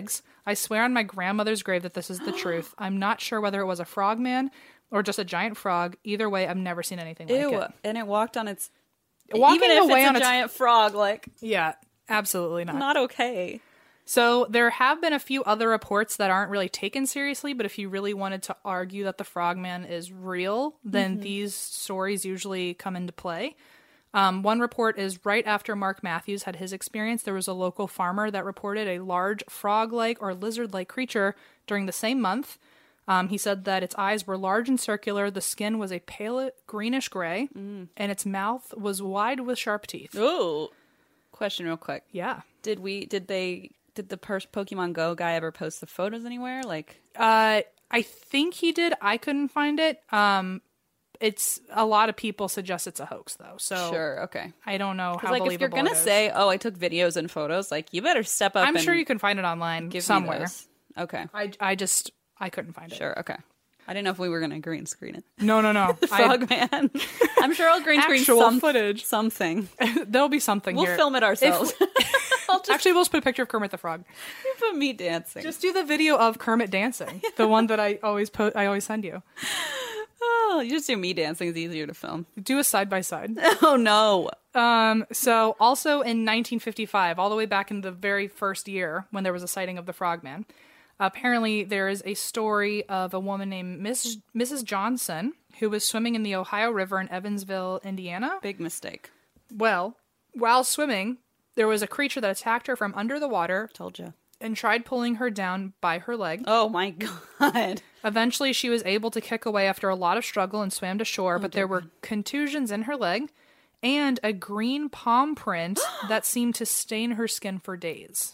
I swear on my grandmother's grave that this is the truth. I'm not sure whether it was a frogman or just a giant frog. Either way, I've never seen anything like Ew. it. And it walked on its... Walking Even if away it's on a giant frog, like, Yeah, absolutely not. not okay. So there have been a few other reports that aren't really taken seriously, but if you really wanted to argue that the frogman is real, then these stories usually come into play. One report is right after Mark Matthews had his experience, there was a local farmer that reported a large frog-like or lizard-like creature during the same month. He said that its eyes were large and circular, the skin was a pale greenish gray, and its mouth was wide with sharp teeth. Ooh. Question real quick. Yeah. Did the Pokemon Go guy ever post the photos anywhere? Like, I think he did. I couldn't find it. It's a lot of people suggest it's a hoax though. So sure, okay. I don't know how Like, believable if you're gonna it is. say, "Oh, I took videos and photos," like, you better step up. I'm and sure you can find it online give me somewhere. those. Okay, I couldn't find it. sure, okay. I didn't know if we were gonna green screen it. No. Frogman. I'm sure I'll green screen Actual some footage. something. There'll be something We'll here. film it ourselves. Actually, we'll just put a picture of Kermit the Frog. Put me dancing. Just do the video of Kermit dancing, the one that I always send you. Oh, you just do me dancing is easier to film. Do a side by side. Oh no. So also in 1955, all the way back in the very first year when there was a sighting of the Frogman, apparently there is a story of a woman named Mrs. Johnson who was swimming in the Ohio River in Evansville, Indiana. Big mistake. Well, while swimming, there was a creature that attacked her from under the water Told you. and tried pulling her down by her leg. Oh my god. Eventually, she was able to kick away after a lot of struggle and swam to shore, but there were contusions in her leg and a green palm print that seemed to stain her skin for days.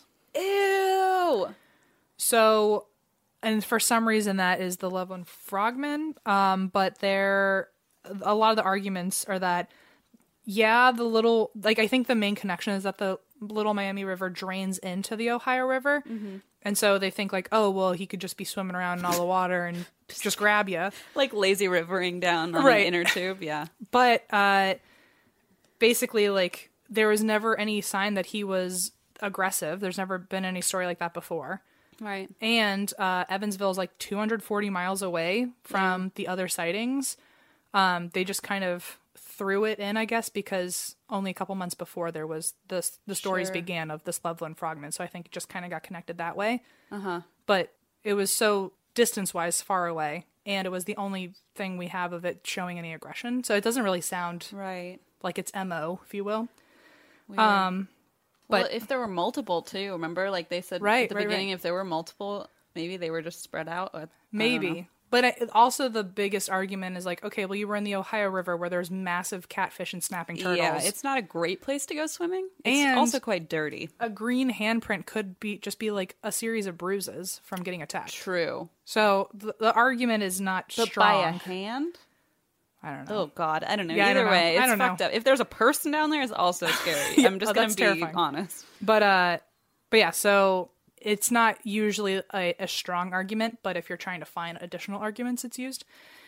Ew. So, and for some reason, that is the Loveland Frogman. But a lot of the arguments are that, yeah, I think the main connection is that the Little Miami River drains into the Ohio River. Mm-hmm. And so they think like, oh, well, he could just be swimming around in all the water and just grab you. Like lazy rivering down on the inner tube, yeah. But basically, like, there was never any sign that he was aggressive. There's never been any story like that before. Right. And Evansville is like 240 miles away from the other sightings. They just kind of threw it in, I guess, because only a couple months before there was the stories began of this Loveland Frogman. So I think it just kind of got connected that way. Uh-huh. But it was so distance-wise far away, and it was the only thing we have of it showing any aggression. So it doesn't really sound like it's MO, if you will. Weird. But well, if there were multiple too, remember, like they said at the beginning, if there were multiple, maybe they were just spread out. Maybe. But also the biggest argument is like, okay, well, you were in the Ohio River where there's massive catfish and snapping turtles. Yeah, it's not a great place to go swimming. It's and also quite dirty. A green handprint could just be like a series of bruises from getting attacked. True. So the argument is not but strong. By a hand? I don't know. Oh, God. I don't know. Yeah, Either way, it's fucked up. If there's a person down there, it's also scary. I'm just going to be terrifying. honest. But yeah, so it's not usually a strong argument, but if you're trying to find additional arguments, it's used.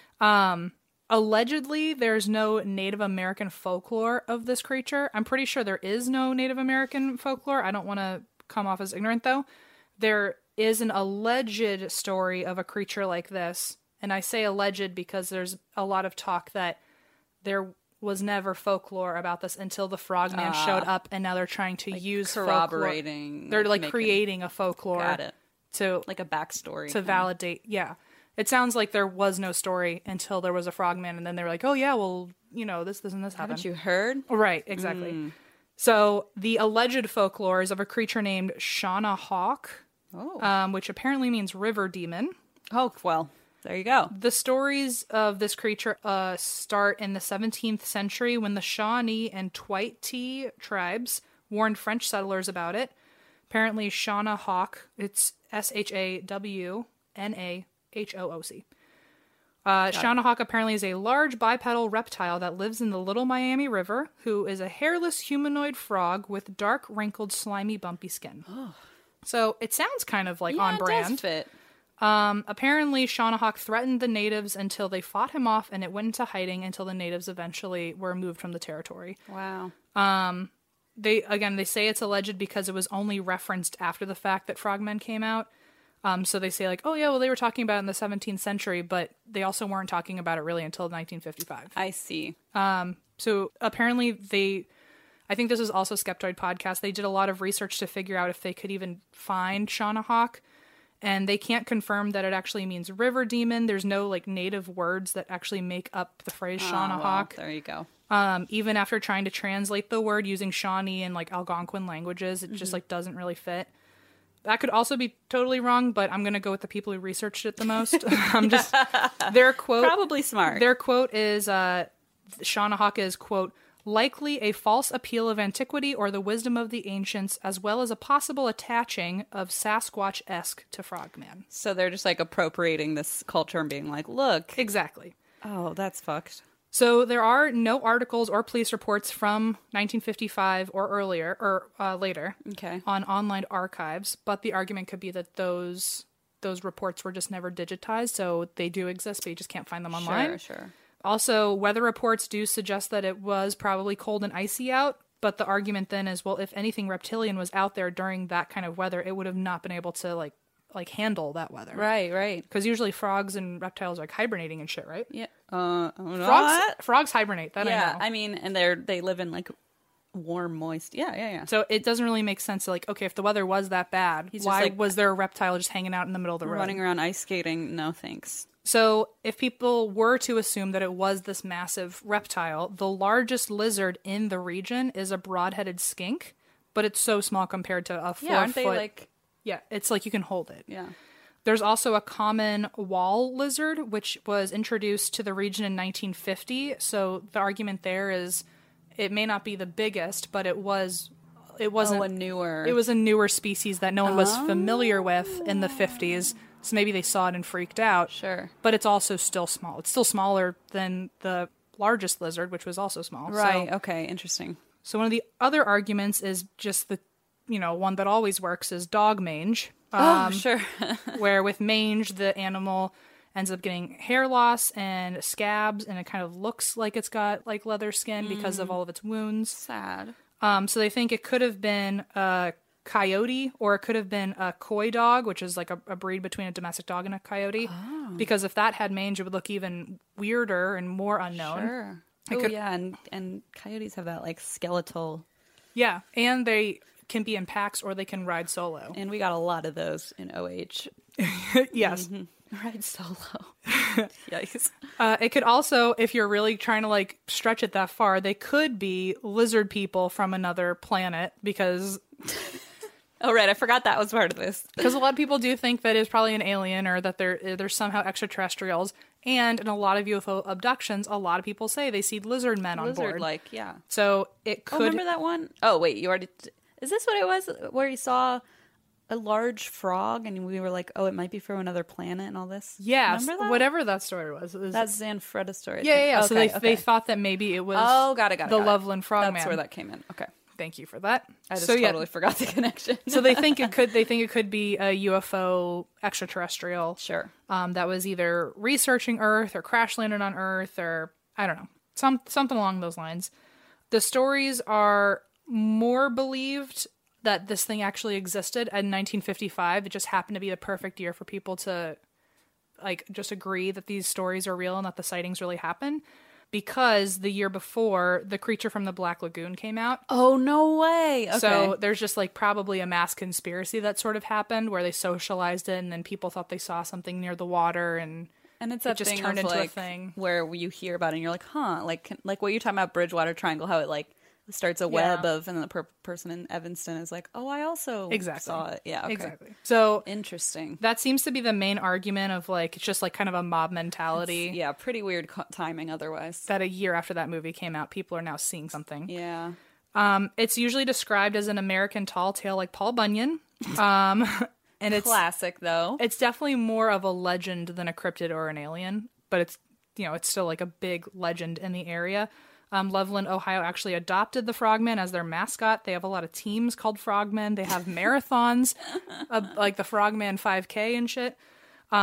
Allegedly, there's no Native American folklore of this creature. I'm pretty sure there is no Native American folklore. I don't want to come off as ignorant, though. There is an alleged story of a creature like this. And I say alleged because there's a lot of talk that there was never folklore about this until the Frogman showed up, and now they're trying to use corroborating. Folklore. They're like creating a folklore. Got it. To like a backstory to validate. Yeah, it sounds like there was no story until there was a Frogman, and then they were like, oh yeah, well, you know, this and this happened. Haven't you heard? Right, exactly. So the alleged folklore is of a creature named Shauna Hawk, which apparently means river demon. Oh, well. There you go. The stories of this creature start in the 17th century when the Shawnee and Twi'ti tribes warned French settlers about it. Apparently, Shauna Hawk, it's SHAWNAHOOC. Shauna Hawk apparently is a large bipedal reptile that lives in the Little Miami River, who is a hairless humanoid frog with dark, wrinkled, slimy, bumpy skin. So it sounds kind of like on brand. It does fit. Apparently, Shauna Hawk threatened the natives until they fought him off, and it went into hiding until the natives eventually were moved from the territory. Wow. They say it's alleged because it was only referenced after the fact that frogmen came out. So they say like, oh yeah, well they were talking about it in the 17th century, but they also weren't talking about it really until 1955. I see. So apparently I think this is also Skeptoid Podcast. They did a lot of research to figure out if they could even find Shawanohawk, and they can't confirm that it actually means river demon. There's no like native words that actually make up the phrase Shawanohawk. Well, there you go. Even after trying to translate the word using Shawnee and like Algonquin languages, it just like doesn't really fit. That could also be totally wrong, but I'm going to go with the people who researched it the most. Their quote, Probably smart. Their quote is, Shawanohawk is, quote, likely a false appeal of antiquity or the wisdom of the ancients, as well as a possible attaching of Sasquatch-esque to Frogman. So they're just like appropriating this culture and being like, look. Exactly. Oh, that's fucked. So there are no articles or police reports from 1955 or earlier or later on online archives, but the argument could be that those reports were just never digitized, so they do exist, but you just can't find them online. Sure. Also, weather reports do suggest that it was probably cold and icy out, but the argument then is, well, if anything reptilian was out there during that kind of weather, it would have not been able to like handle that weather. Right. Because usually frogs and reptiles are like hibernating and shit, right? Yeah. Frogs hibernate. That I know. I mean, and they live in like warm, moist. Yeah. So it doesn't really make sense to like, okay, if the weather was that bad, why was there a reptile just hanging out in the middle of the road? Running around ice skating? No, thanks. So if people were to assume that it was this massive reptile, the largest lizard in the region is a broad-headed skink, but it's so small compared to a 4 aren't foot. they like... Yeah, it's like you can hold it. Yeah. There's also a common wall lizard, which was introduced to the region in 1950. So the argument there is it may not be the biggest, but it wasn't It was a newer species that no one was familiar with in the 50s. So maybe they saw it and freaked out. Sure. But it's also still small. It's still smaller than the largest lizard, which was also small. Right. Okay. Interesting. So one of the other arguments is just the, one that always works is dog mange. Sure. Where with mange, the animal ends up getting hair loss and scabs, and it kind of looks like it's got like leather skin because of all of its wounds. Sad. So they think it could have been a coyote, or it could have been a coy dog, which is like a breed between a domestic dog and a coyote. Oh. Because if that had mange, it would look even weirder and more unknown. Sure. Yeah, and coyotes have that like skeletal. Yeah, and they can be in packs or they can ride solo. And we got a lot of those in OH. Yes. Mm-hmm. Ride solo. Yikes. It could also, if you're really trying to like stretch it that far, they could be lizard people from another planet because... Oh, right. I forgot that was part of this. Because a lot of people do think that it's probably an alien or that they're somehow extraterrestrials. And in a lot of UFO abductions, a lot of people say they see lizard men on board. Lizard-like, yeah. So it could... Oh, remember that one? Oh, wait. You already... Is this what it was? Where you saw a large frog and we were like, oh, it might be from another planet and all this? Yeah. Remember that? Whatever that story was. That's Zanfretta's story. Yeah. Okay, so they thought that maybe it was the Loveland Frogman. That's where that came in. Okay. Thank you for that. I just totally forgot the connection. So they think it could be a UFO extraterrestrial. Sure. That was either researching Earth or crash landed on Earth or I don't know. Something along those lines. The stories are more believed that this thing actually existed in 1955. It just happened to be the perfect year for people to like just agree that these stories are real and that the sightings really happen. Because the year before, The Creature from the Black Lagoon came out. Oh, no way. Okay. So there's just like probably a mass conspiracy that sort of happened where they socialized it and then people thought they saw something near the water and it's that just thing turned of into like, a thing. Where you hear about it and you're like, huh, like what you're talking about Bridgewater Triangle, how it like starts a web of, and then the person in Evanston is like, oh, I also saw it. Yeah, okay. Exactly. So interesting. That seems to be the main argument of like, it's just like kind of a mob mentality. It's, pretty weird timing otherwise. That a year after that movie came out, people are now seeing something. Yeah. It's usually described as an American tall tale like Paul Bunyan. And it's classic though. It's definitely more of a legend than a cryptid or an alien, but it's, it's still like a big legend in the area. Loveland, Ohio actually adopted the Frogmen as their mascot. They have a lot of teams called Frogmen. They have marathons, like the Frogman 5K and shit.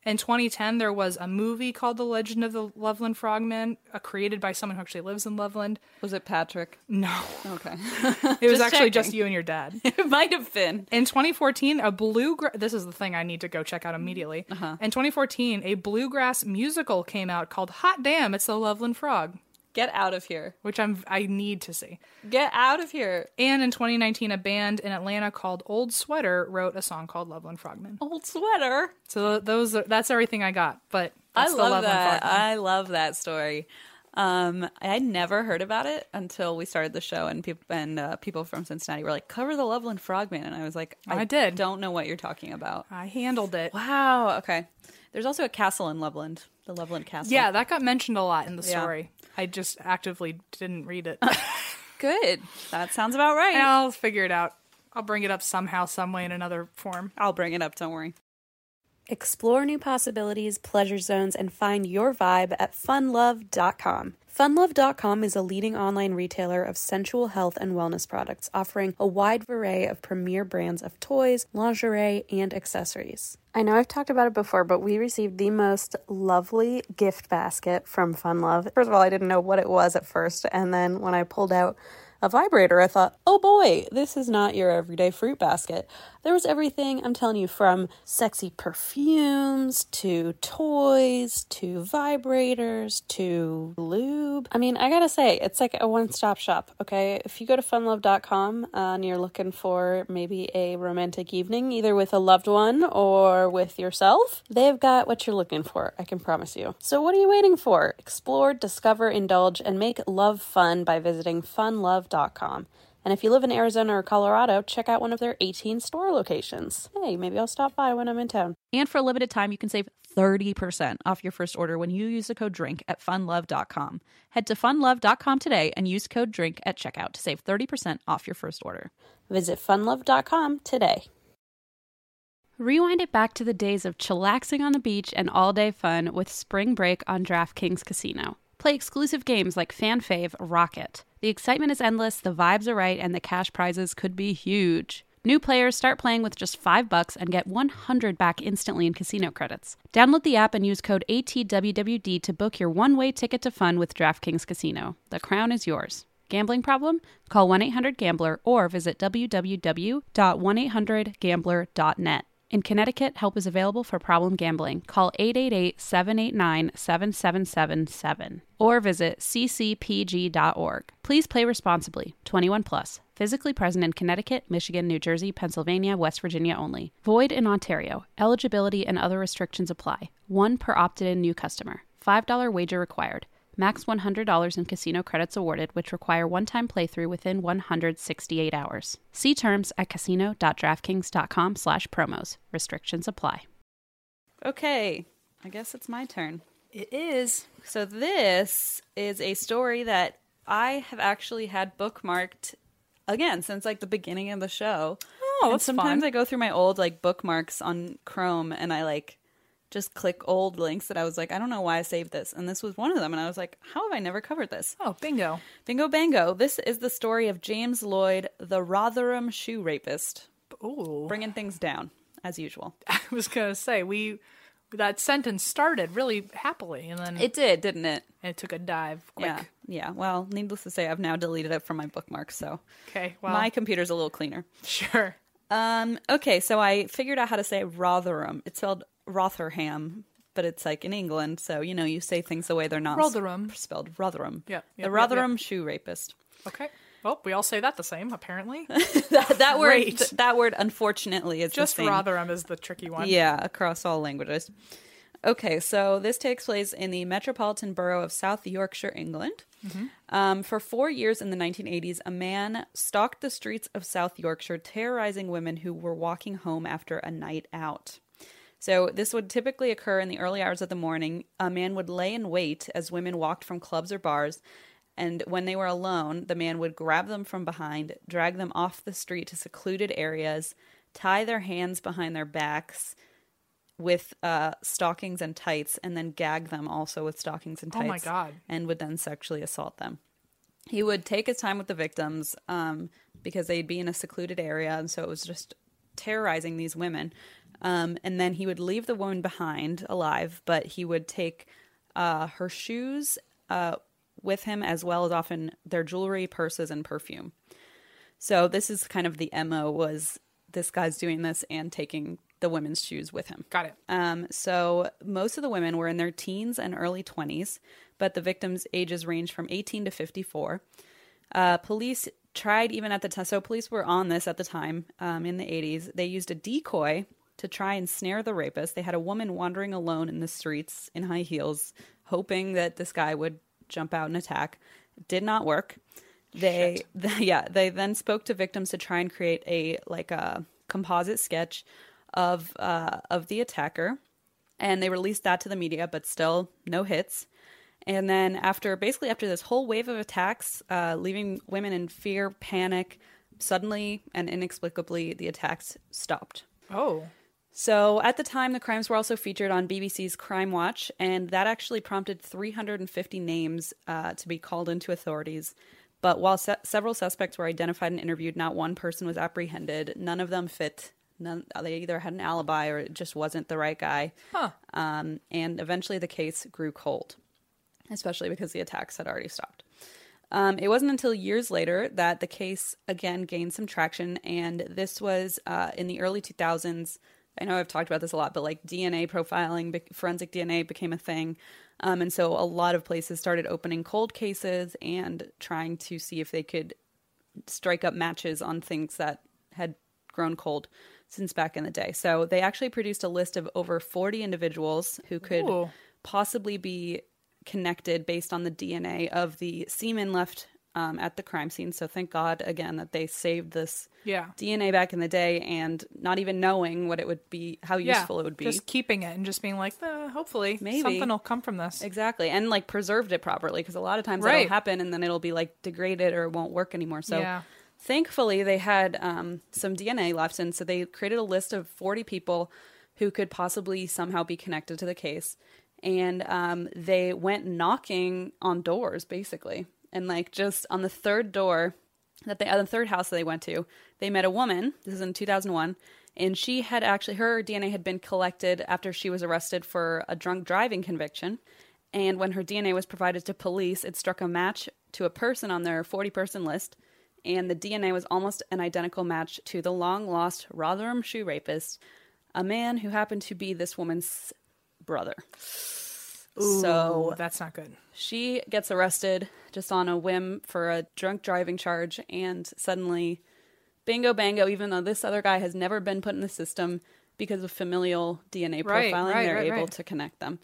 In 2010, there was a movie called The Legend of the Loveland Frogman, created by someone who actually lives in Loveland. Was it Patrick? No. Okay. It was actually just you and your dad. It might have been. In 2014, this is the thing I need to go check out immediately. In 2014, a bluegrass musical came out called Hot Damn, It's the Loveland Frog. Get out of here. Which I need to see. Get out of here. And in 2019, a band in Atlanta called Old Sweater wrote a song called Loveland Frogman. Old Sweater. So that's everything I got. But I that's love that. I love that story. I never heard about it until we started the show, and people from Cincinnati were like, "Cover the Loveland Frogman," and I was like, I did. Don't know what you're talking about. I handled it. Wow. Okay. There's also a castle in Loveland, the Loveland Castle. Yeah, that got mentioned a lot in the story. I just actively didn't read it. Good. That sounds about right. I'll figure it out. I'll bring it up somehow, some way, in another form. I'll bring it up. Don't worry. Explore new possibilities, pleasure zones, and find your vibe at funlove.com. Funlove.com is a leading online retailer of sensual health and wellness products, offering a wide array of premier brands of toys, lingerie, and accessories. I know I've talked about it before, but we received the most lovely gift basket from Funlove. First of all, I didn't know what it was at first, and then when I pulled out a vibrator, I thought, oh boy, this is not your everyday fruit basket. There was everything, I'm telling you, from sexy perfumes to toys to vibrators to lube. I mean, I gotta say, it's like a one-stop shop, okay? If you go to funlove.com and you're looking for maybe a romantic evening, either with a loved one or with yourself, they've got what you're looking for, I can promise you. So what are you waiting for? Explore, discover, indulge, and make love fun by visiting funlove.com. And if you live in Arizona or Colorado, check out one of their 18 store locations. Hey, maybe I'll stop by when I'm in town. And for a limited time, you can save 30% off your first order when you use the code DRINK at funlove.com. Head to funlove.com today and use code DRINK at checkout to save 30% off your first order. Visit funlove.com today. Rewind it back to the days of chillaxing on the beach and all-day fun with Spring Break on DraftKings Casino. Play exclusive games like Fan Fave Rocket. The excitement is endless, the vibes are right, and the cash prizes could be huge. New players start playing with just $5 and get $100 back instantly in casino credits. Download the app and use code ATWWD to book your one-way ticket to fun with DraftKings Casino. The crown is yours. Gambling problem? Call 1-800-GAMBLER or visit www.1800gambler.net. In Connecticut, help is available for problem gambling. Call 888-789-7777 or visit ccpg.org. Please play responsibly. 21 plus. Physically present in Connecticut, Michigan, New Jersey, Pennsylvania, West Virginia only. Void in Ontario. Eligibility and other restrictions apply. One per opted-in new customer. $5 wager required. Max $100 in casino credits awarded, which require one-time playthrough within 168 hours. See terms at casino.draftkings.com/promos. Restrictions apply. Okay, I guess it's my turn. It is. So this is a story that I have actually had bookmarked, again, since like the beginning of the show. Oh, that's sometimes fun. I go through my old like bookmarks on Chrome and I like just click old links that I was like, I don't know why I saved this. And this was one of them. And I was like, how have I never covered this? Oh, bingo. Bingo bango. This is the story of James Lloyd, the Rotherham shoe rapist. Ooh. Bringing things down, as usual. I was going to say, that sentence started really happily, and then It did, didn't it? it took a dive quick. Yeah. Yeah. Well, needless to say, I've now deleted it from my bookmarks, so Okay, well, my computer's a little cleaner. sure. Okay, so I figured out how to say Rotherham. It's spelled Rotherham, but it's like in England, so you say things the way they're not Rotherham. spelled. Rotherham. Yep, The yep, Rotherham shoe rapist. Okay. Well, we all say that the same, apparently. that Great. word, unfortunately, is Just the same. Rotherham is the tricky one. Yeah, across all languages. Okay, so this takes place in the metropolitan borough of South Yorkshire, England. For 4 years in the 1980s, a man stalked the streets of South Yorkshire, terrorizing women who were walking home after a night out. So this would typically occur in the early hours of the morning. A man would lay in wait as women walked from clubs or bars, and when they were alone, the man would grab them from behind, drag them off the street to secluded areas, tie their hands behind their backs with stockings and tights, and then gag them also with stockings and tights. Oh my God. And would then sexually assault them. He would take his time with the victims because they'd be in a secluded area, and so it was just terrorizing these women. And then he would leave the woman behind alive, but he would take her shoes with him, as well as often their jewelry, purses, and perfume. So this is kind of the MO, was this guy's doing this and taking the women's shoes with him. Got it. So most of the women were in their teens and early 20s, but the victims' ages ranged from 18 to 54. Police tried even at the time, so police were on this at the time in the 80s. They used a decoy to try and snare the rapist. They had a woman wandering alone in the streets in high heels, hoping that this guy would jump out and attack. Did not work. They then spoke to victims to try and create a composite sketch of the attacker, and they released that to the media, but still no hits. And then after this whole wave of attacks, leaving women in fear, panic, suddenly and inexplicably the attacks stopped. Oh. So at the time, the crimes were also featured on BBC's Crime Watch, and that actually prompted 350 names to be called into authorities. But while several suspects were identified and interviewed, not one person was apprehended. None of them fit. They either had an alibi or it just wasn't the right guy. Huh. And eventually the case grew cold, especially because the attacks had already stopped. It wasn't until years later that the case again gained some traction, and this was in the early 2000s. I know I've talked about this a lot, but like DNA profiling, forensic DNA became a thing. And so a lot of places started opening cold cases and trying to see if they could strike up matches on things that had grown cold since back in the day. So they actually produced a list of over 40 individuals who could possibly be connected based on the DNA of the semen left at the crime scene. So thank God, again, that they saved this DNA back in the day, and not even knowing what it would be, how useful it would be. Just keeping it and just being like, hopefully maybe something will come from this. Exactly. And like preserved it properly, because a lot of times that'll happen and then it'll be like degraded or it won't work anymore. So thankfully they had some DNA left, and so they created a list of 40 people who could possibly somehow be connected to the case. And they went knocking on doors, basically. And like just on the third door, the third house that they went to, they met a woman. This is in 2001. And she had actually, her DNA had been collected after she was arrested for a drunk driving conviction. And when her DNA was provided to police, it struck a match to a person on their 40-person list. And the DNA was almost an identical match to the long-lost Rotherham shoe rapist, a man who happened to be this woman's brother. Ooh, so that's not good. She gets arrested just on a whim for a drunk driving charge, and suddenly, bingo bango, even though this other guy has never been put in the system, because of familial DNA profiling, they're able to connect them.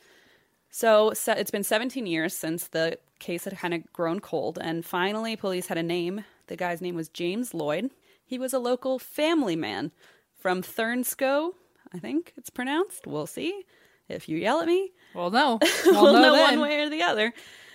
So it's been 17 years since the case had kind of grown cold, and finally police had a name. The guy's name was James Lloyd. He was a local family man from Thurnscoe, I think it's pronounced. We'll see. If you yell at me, well, no. We'll know one way or the other.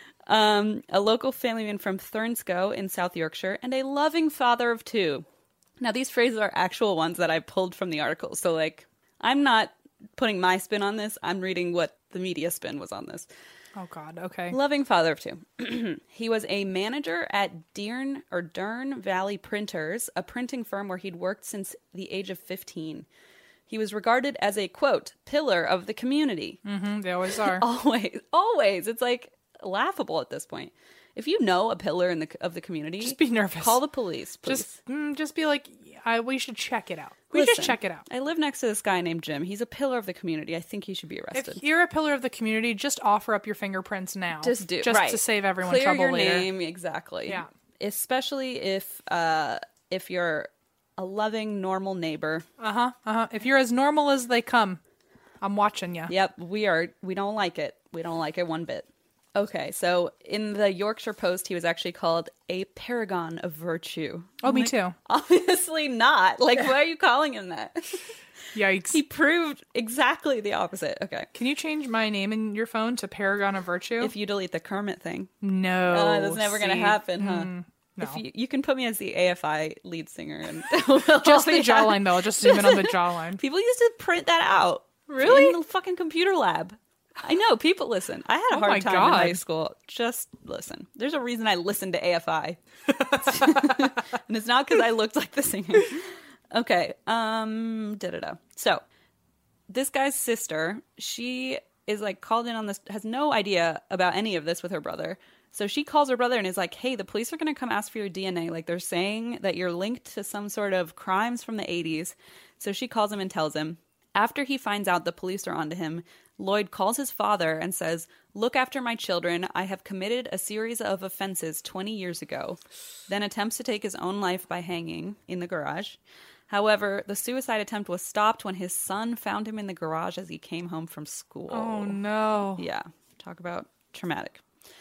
A local family man from Thurnscoe in South Yorkshire, and a loving father of two. Now, these phrases are actual ones that I pulled from the article. So, like, I'm not putting my spin on this. I'm reading what the media spin was on this. Oh, God. Okay. Loving father of two. He was a manager at Dearne Valley Printers, a printing firm where he'd worked since the age of 15. He was regarded as a, quote, pillar of the community. Mm-hmm, they always are. Always. It's like laughable at this point. If you know a pillar of the community, just be nervous. Call the police, please. Just be like, we should check it out. Listen, just check it out. I live next to this guy named Jim. He's a pillar of the community. I think he should be arrested. If you're a pillar of the community, just offer up your fingerprints now. Just do. Just to save everyone trouble later. Clear your name, exactly. Yeah. Especially if you're a loving, normal neighbor. If you're as normal as they come, I'm watching you. Yep, we are. We don't like it. We don't like it one bit. Okay, so in the Yorkshire Post, he was actually called a paragon of virtue. Oh, me too. Obviously not. Like, why are you calling him that? Yikes. He proved exactly the opposite. Okay. Can you change my name in your phone to Paragon of Virtue? If you delete the Kermit thing. No. That's never going to happen, huh? No. If you can put me as the AFI lead singer. And just the jawline, though. I'll just zoom in on the jawline. People used to print that out. Really? In the fucking computer lab. I know. People listen. I had a hard time in high school. Just listen. There's a reason I listened to AFI. And it's not because I looked like the singer. Okay. So, this guy's sister, she is like called in on this, has no idea about any of this with her brother. So she calls her brother and is like, hey, the police are going to come ask for your DNA. Like, they're saying that you're linked to some sort of crimes from the 80s. So she calls him and tells him. After he finds out the police are onto him, Lloyd calls his father and says, look after my children. I have committed a series of offenses 20 years ago. Then attempts to take his own life by hanging in the garage. However, the suicide attempt was stopped when his son found him in the garage as he came home from school. Oh, no. Yeah. Talk about traumatic.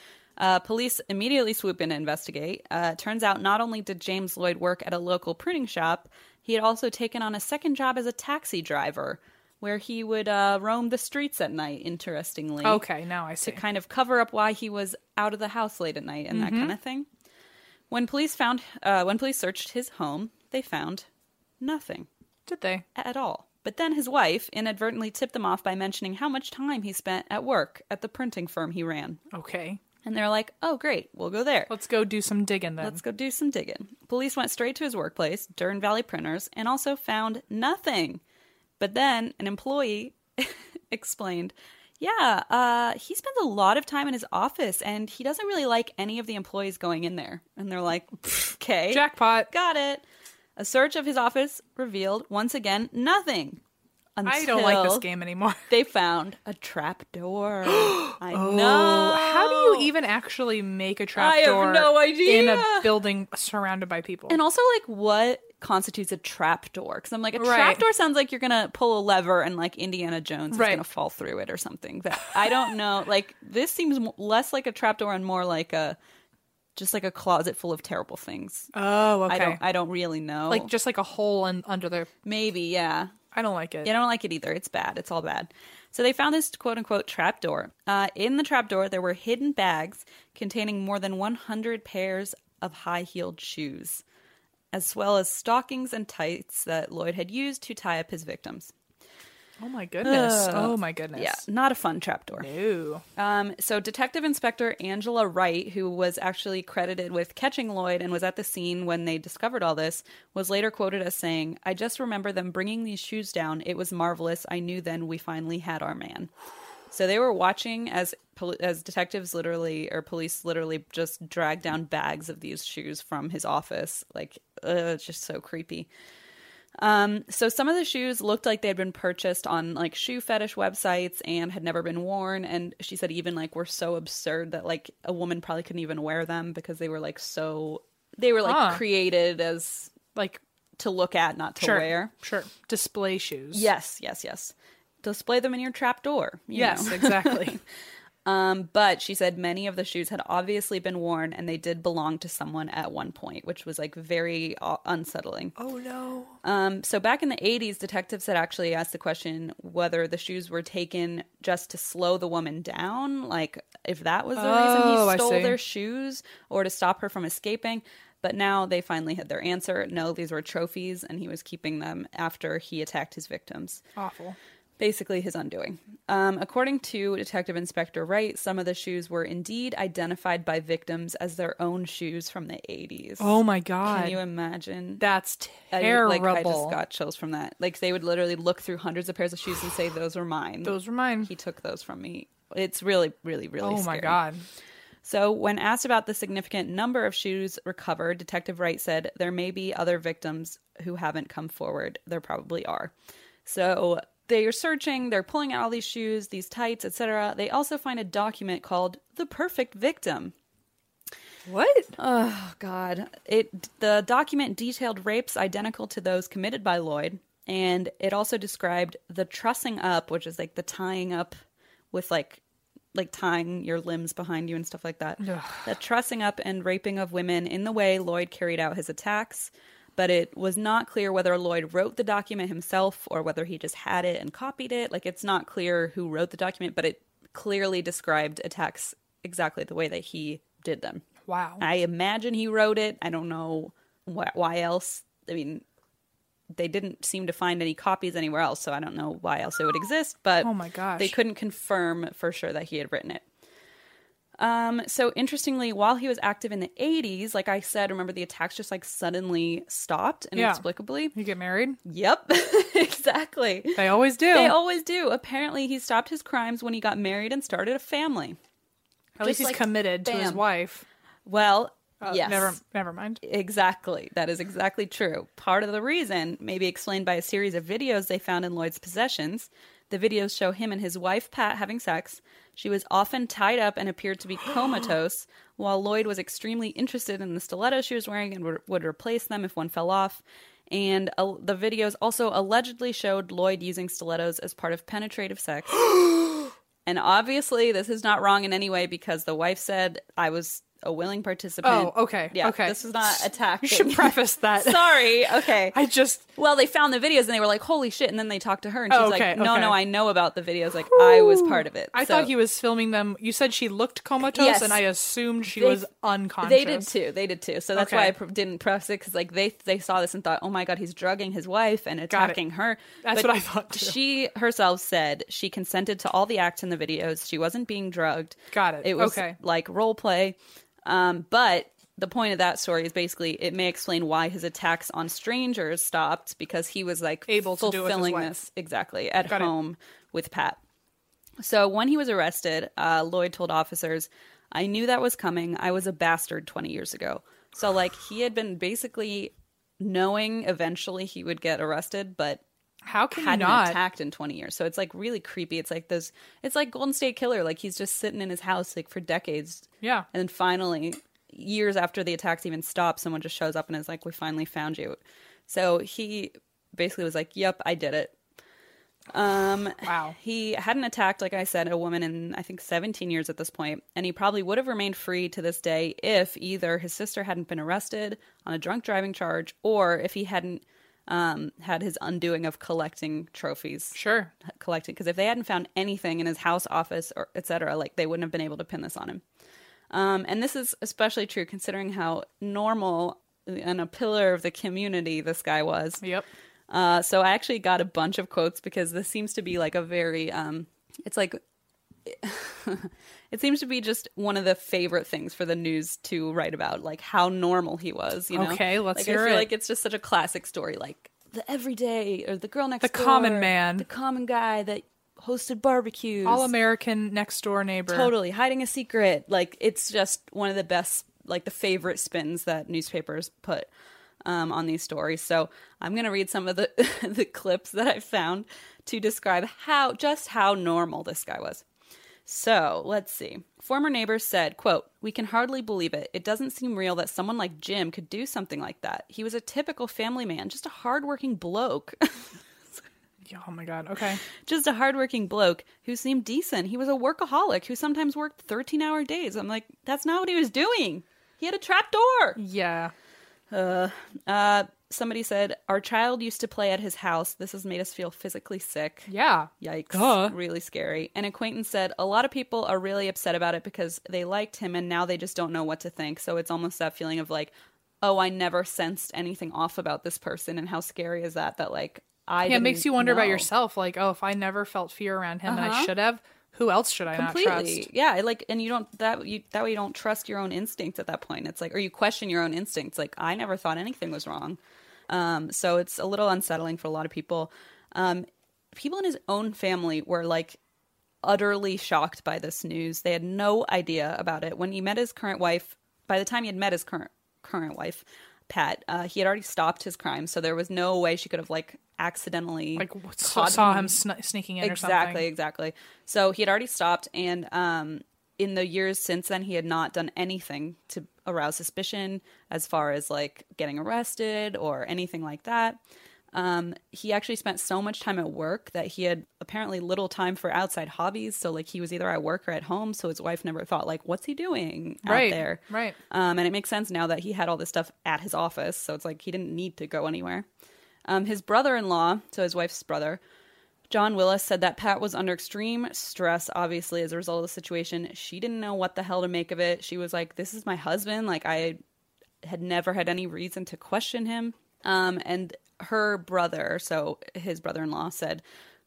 Police immediately swoop in to investigate. Turns out not only did James Lloyd work at a local printing shop, he had also taken on a second job as a taxi driver, where he would roam the streets at night, interestingly. Okay, now I see. To kind of cover up why he was out of the house late at night and that kind of thing. When police searched his home, they found nothing. Did they? At all. But then his wife inadvertently tipped them off by mentioning how much time he spent at work at the printing firm he ran. Okay. And they're like, oh, great, we'll go there. Let's go do some digging then. Let's go do some digging. Police went straight to his workplace, Dern Valley Printers, and also found nothing. But then an employee explained, yeah, he spends a lot of time in his office, and he doesn't really like any of the employees going in there. And they're like, okay. Jackpot. Got it. A search of his office revealed, once again, nothing. I don't like this game anymore. They found a trap door. I know. How do you even actually make a trap door? I have no idea. In a building surrounded by people? And also, like, what constitutes a trap door? Because I'm like, a Right. trap door sounds like you're going to pull a lever and, like, Indiana Jones is Right. going to fall through it or something. That I don't know. Like, this seems less like a trap door and more like just like a closet full of terrible things. Oh, okay. I don't really know. Like, just like a hole under there. Maybe, yeah. I don't like it. Yeah, I don't like it either. It's bad. It's all bad. So they found this quote-unquote trapdoor. In the trapdoor, there were hidden bags containing more than 100 pairs of high-heeled shoes, as well as stockings and tights that Lloyd had used to tie up his victims. Oh, my goodness. Oh, my goodness. Yeah, not a fun trapdoor. No. So Detective Inspector Angela Wright, who was actually credited with catching Lloyd and was at the scene when they discovered all this, was later quoted as saying, I just remember them bringing these shoes down. It was marvelous. I knew then we finally had our man. So they were watching as detectives literally, or police literally just dragged down bags of these shoes from his office. Like, it's just so creepy. So some of the shoes looked like they had been purchased on like shoe fetish websites and had never been worn. And she said even like were so absurd that like a woman probably couldn't even wear them because they were like created as like to look at, not to wear. Sure. Display shoes. Yes. Display them in your trap door. Yes, exactly. But she said many of the shoes had obviously been worn and they did belong to someone at one point, which was like very unsettling. Oh no. So back in the 80s, detectives had actually asked the question whether the shoes were taken just to slow the woman down, like if that was the reason he stole their shoes, or to stop her from escaping. But now they finally had their answer. No, these were trophies and he was keeping them after he attacked his victims. Awful. Basically his undoing. According to Detective Inspector Wright, some of the shoes were indeed identified by victims as their own shoes from the 80s. Oh my God. Can you imagine? That's terrible. I just got chills from that. Like, they would literally look through hundreds of pairs of shoes and say, those were mine. Those were mine. He took those from me. It's really, really, really scary. Oh my God. So when asked about the significant number of shoes recovered, Detective Wright said, there may be other victims who haven't come forward. There probably are. So they are searching, they're pulling out all these shoes, these tights, etc. They also find a document called The Perfect Victim. What? Oh, God. The document detailed rapes identical to those committed by Lloyd, and it also described the trussing up, which is like the tying up with like tying your limbs behind you and stuff like that. Ugh. The trussing up and raping of women in the way Lloyd carried out his attacks. But it was not clear whether Lloyd wrote the document himself or whether he just had it and copied it. Like, it's not clear who wrote the document, but it clearly described attacks exactly the way that he did them. Wow. I imagine he wrote it. I don't know why else. I mean, they didn't seem to find any copies anywhere else, so I don't know why else it would exist. But oh my gosh, they couldn't confirm for sure that he had written it. So interestingly, while he was active in the 80s, like I said, remember the attacks just like suddenly stopped inexplicably. You get married? Yep, exactly. They always do. They always do. Apparently, he stopped his crimes when he got married and started a family. At least he's like, committed to his wife. Well, yes. Never mind. Exactly. That is exactly true. Part of the reason may be explained by a series of videos they found in Lloyd's possessions. The videos show him and his wife, Pat, having sex. She was often tied up and appeared to be comatose, while Lloyd was extremely interested in the stilettos she was wearing and would replace them if one fell off. And the videos also allegedly showed Lloyd using stilettos as part of penetrative sex. And obviously, this is not wrong in any way because the wife said, I was a willing participant. Oh, okay. Yeah, okay. This is not attacking. You should preface that. Sorry. Okay. Well, they found the videos and they were like, holy shit. And then they talked to her and she's like, no, I know about the videos. Like, I was part of it. I thought he was filming them. You said she looked comatose, yes. and I assumed she was unconscious. They did too. So that's why I didn't preface it, because like they saw this and thought, oh my God, he's drugging his wife and attacking her. That's what I thought too. She herself said she consented to all the acts in the videos. She wasn't being drugged. Got it. It was like role play. But the point of that story is basically it may explain why his attacks on strangers stopped, because he was like able to do it with his wife. This exactly at home with Pat. So when he was arrested, Lloyd told officers, I knew that was coming. I was a bastard 20 years ago. So like he had been basically knowing eventually he would get arrested, but how can hadn't you not attacked in 20 years. So it's like really creepy. It's like it's like Golden State Killer. Like he's just sitting in his house like for decades. Yeah. And then finally, years after the attacks even stopped, someone just shows up and is like, we finally found you. So he basically was like, yep, I did it. Wow. He hadn't attacked, like I said, a woman in I think 17 years at this point, and he probably would have remained free to this day if either his sister hadn't been arrested on a drunk driving charge, or if he hadn't had his undoing of collecting trophies. Sure. Collecting, because if they hadn't found anything in his house, office, or etc., like they wouldn't have been able to pin this on him. And this is especially true considering how normal and a pillar of the community this guy was. Yep. So I actually got a bunch of quotes because this seems to be like a very, it's like, it seems to be just one of the favorite things for the news to write about, like how normal he was, you know? Okay, let's hear I feel it. like it's just such a classic story, like the everyday, or the girl next door. The common man. The common guy that hosted barbecues. All-American next-door neighbor. Totally. Hiding a secret. Like, it's just one of the best, like the favorite spins that newspapers put on these stories. So I'm going to read some of the the clips that I found to describe how normal this guy was. So let's see. Former neighbors said, quote, "We can hardly believe it. It doesn't seem real that someone like Jim could do something like that. He was a typical family man, just a hardworking bloke." Oh my God. Okay. Just a hardworking bloke who seemed decent. He was a workaholic who sometimes worked 13-hour days. I'm like, that's not what he was doing. He had a trap door. Yeah. Somebody said, "Our child used to play at his house. This has made us feel physically sick." Yeah. Yikes. Duh. Really scary. An acquaintance said, "A lot of people are really upset about it because they liked him and now they just don't know what to think." So it's almost that feeling of like, oh, I never sensed anything off about this person. And how scary is that like, it makes you wonder about yourself. Like, oh, if I never felt fear around him and I should have, who else should I not trust? Yeah. Like, and you don't, that way you don't trust your own instincts at that point. It's like, or you question your own instincts. Like, I never thought anything was wrong. So it's a little unsettling for a lot of people. People in his own family were like utterly shocked by this news. They had no idea about it. When he met his current wife, by the time he had met his current wife, Pat, he had already stopped his crime. So there was no way she could have like accidentally like saw him sneaking in or something. Exactly. So he had already stopped. And, in the years since then, he had not done anything to arouse suspicion as far as like getting arrested or anything like that. He actually spent so much time at work that he had apparently little time for outside hobbies. So like he was either at work or at home. So his wife never thought like, what's he doing out there? Right. And it makes sense now that he had all this stuff at his office. So it's like he didn't need to go anywhere. His brother-in-law, so his wife's brother, John Willis, said that Pat was under extreme stress, obviously, as a result of the situation. She didn't know what the hell to make of it. She was like, this is my husband. Like, I had never had any reason to question him. And her brother, so his brother-in-law, said,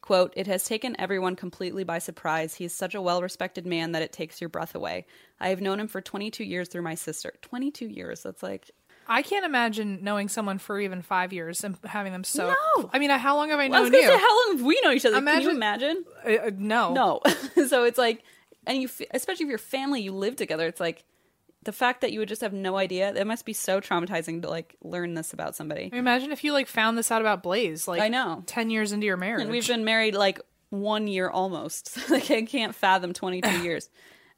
Quote, "It has taken everyone completely by surprise. He is such a well-respected man that it takes your breath away. I have known him for 22 years through my sister." 22 years. That's like... I can't imagine knowing someone for even 5 years and having them so... No! I mean, how long have I I known was going you? to say, how long have we known each other? Can you Imagine- imagine? No. No. So it's like, and you, especially if your family, you live together, it's like, the fact that you would just have no idea, it must be so traumatizing to like learn this about somebody. Imagine if you like found this out about Blaze, like I know. 10 years into your marriage. And we've been married like 1 year almost. Like I can't fathom 22 years.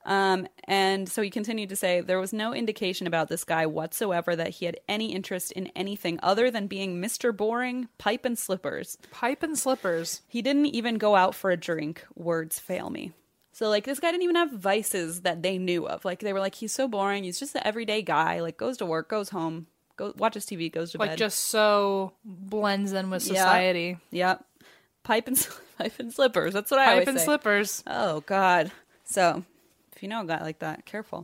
And so he continued to say, "There was no indication about this guy whatsoever that he had any interest in anything other than being Mr. Boring, pipe and slippers. Pipe and slippers. He didn't even go out for a drink. Words fail me." So, like, this guy didn't even have vices that they knew of. Like, they were like, he's so boring. He's just an everyday guy. Like, goes to work, goes home, watches TV, goes to bed. Like, just so blends in with society. Yep. Pipe and slippers. That's what I always Pipe and say. slippers. Oh, God. So, if you know a guy like that, careful.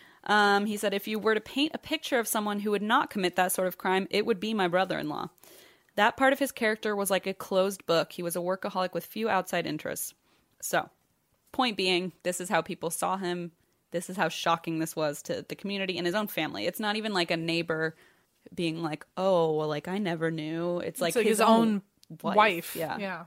He said, "If you were to paint a picture of someone who would not commit that sort of crime, it would be my brother-in-law. That part of his character was like a closed book. He was a workaholic with few outside interests." So, point being, this is how people saw him. This is how shocking this was to the community and his own family. It's not even like a neighbor being like, "Oh, well, like I never knew." It's like his own wife. Yeah.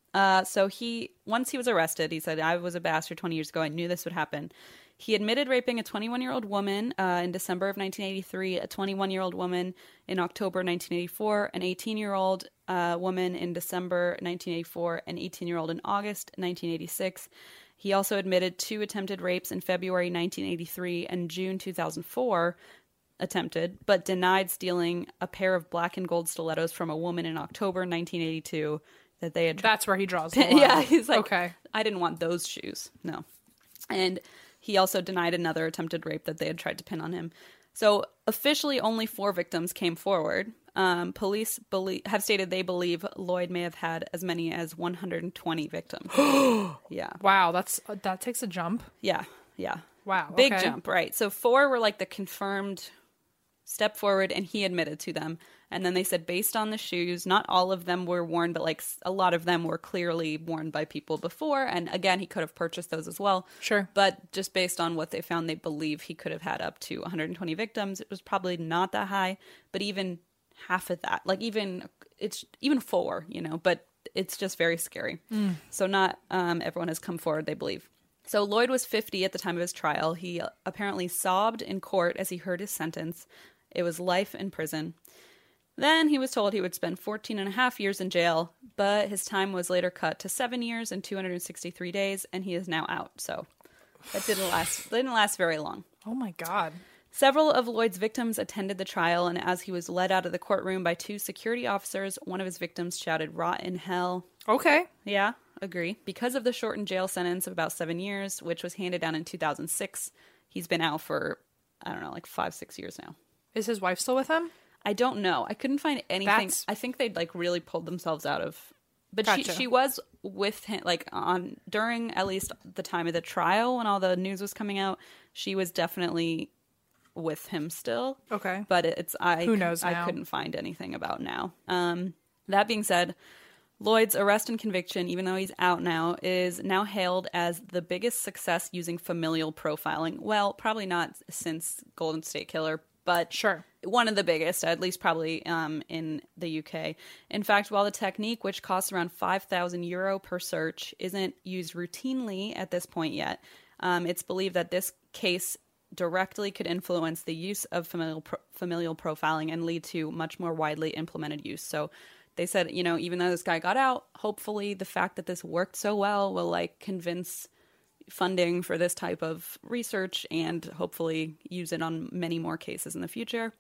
So once he was arrested, he said, "I was a bastard 20 years ago. I knew this would happen." He admitted raping a 21-year-old woman in December of 1983, a 21-year-old woman in October 1984, an 18-year-old woman in December 1984, an 18-year-old in August 1986. He also admitted 2 attempted rapes in February 1983 and June 2004, attempted, but denied stealing a pair of black and gold stilettos from a woman in October 1982 that they had... That's where he draws the line. Yeah, he's like, okay. I didn't want those shoes. No. And he also denied another attempted rape that they had tried to pin on him. So officially only 4 victims came forward. Police have stated they believe Lloyd may have had as many as 120 victims. Yeah. Wow, that takes a jump. Yeah. Wow. Big okay. jump, right. So 4 were like the confirmed step forward, and he admitted to them. And then they said based on the shoes, not all of them were worn, but like a lot of them were clearly worn by people before. And again, he could have purchased those as well. Sure. But just based on what they found, they believe he could have had up to 120 victims. It was probably not that high, but even half of that, like it's even 4, but it's just very scary. So not everyone has come forward, they believe. So Lloyd was 50 at the time of his trial. He apparently sobbed in court as he heard his sentence. It was life in prison. Then he was told he would spend 14 and a half years in jail, but his time was later cut to 7 years and 263 days, and he is now out. So that didn't last very long. Oh my God. Several of Lloyd's victims attended the trial, and as he was led out of the courtroom by 2 security officers, one of his victims shouted, "Rot in hell." Okay. Yeah, agree. Because of the shortened jail sentence of about 7 years, which was handed down in 2006, he's been out for, I don't know, like 5-6 years now. Is his wife still with him? I don't know. I couldn't find anything. I think they'd like really pulled themselves out of. But Gotcha. she was with him like during at least the time of the trial when all the news was coming out. She was definitely with him still. Okay. But who knows now? I couldn't find anything about now. That being said, Lloyd's arrest and conviction, even though he's out now, is now hailed as the biggest success using familial profiling. Well, probably not since Golden State Killer, but Sure. one of the biggest, at least probably in the UK. In fact, while the technique, which costs around €5,000 per search, isn't used routinely at this point yet, it's believed that this case directly could influence the use of familial profiling and lead to much more widely implemented use. So they said, even though this guy got out, hopefully the fact that this worked so well will like convince funding for this type of research and hopefully use it on many more cases in the future.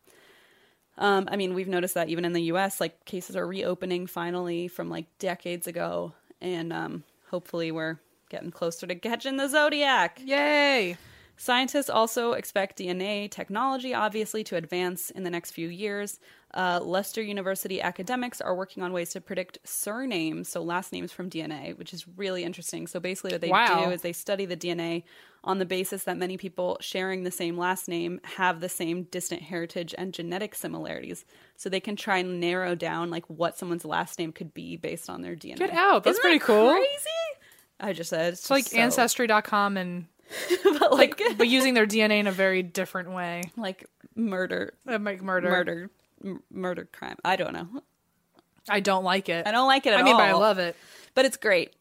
I mean, we've noticed that even in the US, like cases are reopening finally from like decades ago. And hopefully we're getting closer to catching the Zodiac. Yay. Scientists also expect DNA technology, obviously, to advance in the next few years. Leicester University academics are working on ways to predict surnames, so last names from DNA, which is really interesting. So basically what they do is they study the DNA on the basis that many people sharing the same last name have the same distant heritage and genetic similarities. So they can try and narrow down like what someone's last name could be based on their DNA. Get out. That's Isn't pretty that cool. Crazy? I just said It's like Ancestry.com and but like but using their DNA in a very different way. like murder crime. I don't know. I don't like it. I don't like it at all. I mean, but I love it. But it's great.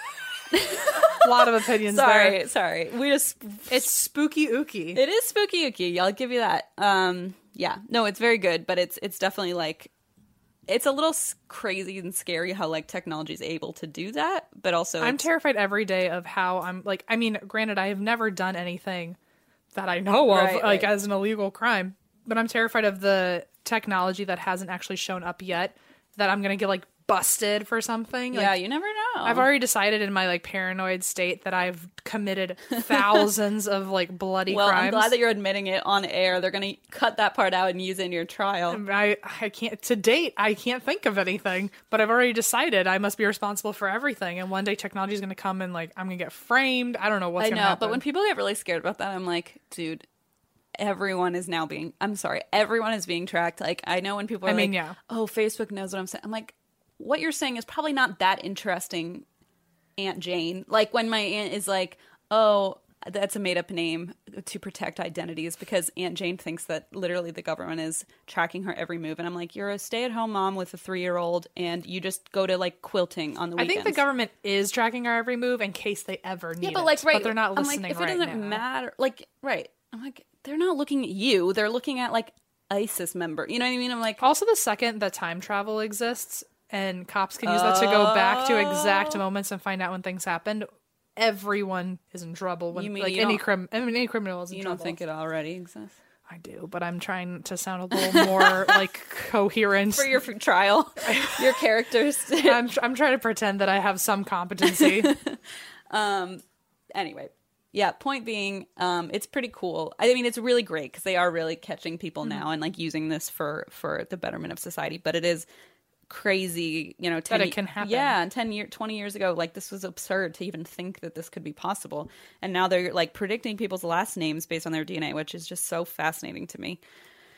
A lot of opinions there. Sorry. It's spooky ooky. It is spooky ooky. I'll give you that. Yeah. No, it's very good, but it's definitely like it's a little crazy and scary how like technology is able to do that, but also I'm terrified every day of how I'm like, I mean, granted, I have never done anything that I know of like as an illegal crime, but I'm terrified of the technology that hasn't actually shown up yet, that I'm going to get like busted for something. Yeah, like, you never know. I've already decided in my like paranoid state that I've committed thousands of like bloody crimes. I'm glad that you're admitting it on air. They're going to cut that part out and use it in your trial. I can't, to date, I can't think of anything, but I've already decided I must be responsible for everything. And one day technology is going to come and like, I'm going to get framed. I don't know what's going to happen. But when people get really scared about that, I'm like, dude, everyone is being tracked. Like, I know when people are oh, Facebook knows what I'm saying. I'm like, what you're saying is probably not that interesting, Aunt Jane. Like when my aunt is like, oh, that's a made up name to protect identities because Aunt Jane thinks that literally the government is tracking her every move. And I'm like, you're a stay-at-home mom with a 3-year-old and you just go to like quilting on the weekends. I think the government is tracking our every move in case they ever need but like, it. But they're not listening like, if right it doesn't now. matter, like, right. I'm like, they're not looking at you. They're looking at like ISIS member. You know what I mean? I'm like, also the second that time travel exists, and cops can use that to go back to exact moments and find out when things happened, everyone is in trouble. When like any criminal is in trouble. You don't think it already exists? I do, but I'm trying to sound a little more like coherent for your trial. Your characters. I'm trying to pretend that I have some competency. Anyway, yeah. Point being, it's pretty cool. I mean, it's really great because they are really catching people now and like using this for the betterment of society. But it is crazy, you know, that it can happen. Yeah, and 20 years ago, like this was absurd to even think that this could be possible. And now they're like predicting people's last names based on their DNA, which is just so fascinating to me.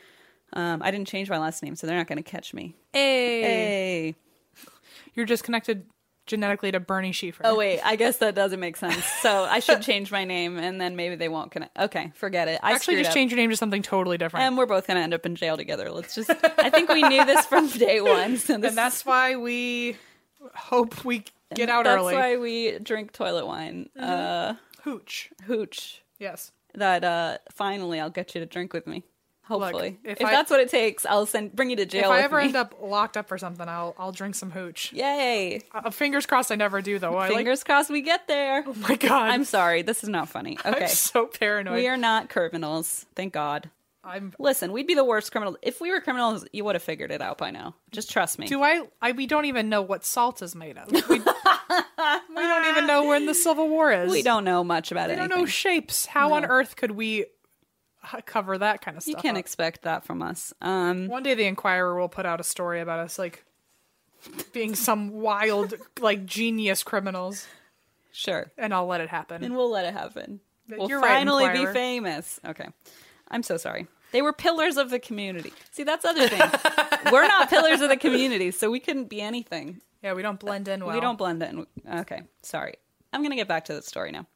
I didn't change my last name, so they're not going to catch me. Hey. You're just connected genetically to Bernie Schieffer. Oh wait, I guess that doesn't make sense. So I should change my name, and then maybe they won't connect. Okay, forget it. Actually, just change your name to something totally different. And we're both gonna end up in jail together. Let's just. I think we knew this from day one, so and that's why we hope we get out early. That's why we drink toilet wine. Hooch. Yes. That finally, I'll get you to drink with me. Hopefully, Look, if that's what it takes, I'll bring you to jail. If I ever end up locked up for something, I'll drink some hooch. Yay! Fingers crossed, I never do though. Fingers crossed, we get there. Oh my god! I'm sorry, this is not funny. Okay, I'm so paranoid. We are not criminals, thank God. Listen, we'd be the worst criminals. If we were criminals, you would have figured it out by now. Just trust me. We don't even know what salt is made of. We don't even know when the Civil War is. We don't know much about it. We don't know shapes. How on earth could we cover that kind of stuff? You can't expect that from us. One day the Inquirer will put out a story about us like being some wild like genius criminals. Sure. And I'll let it happen. And we'll let it happen. We'll You're finally right, be famous. Okay. I'm so sorry. They were pillars of the community. See, that's the other thing. We're not pillars of the community, so we couldn't be anything. Yeah, we don't blend in well. We don't blend in. Okay, sorry. I'm going to get back to the story now.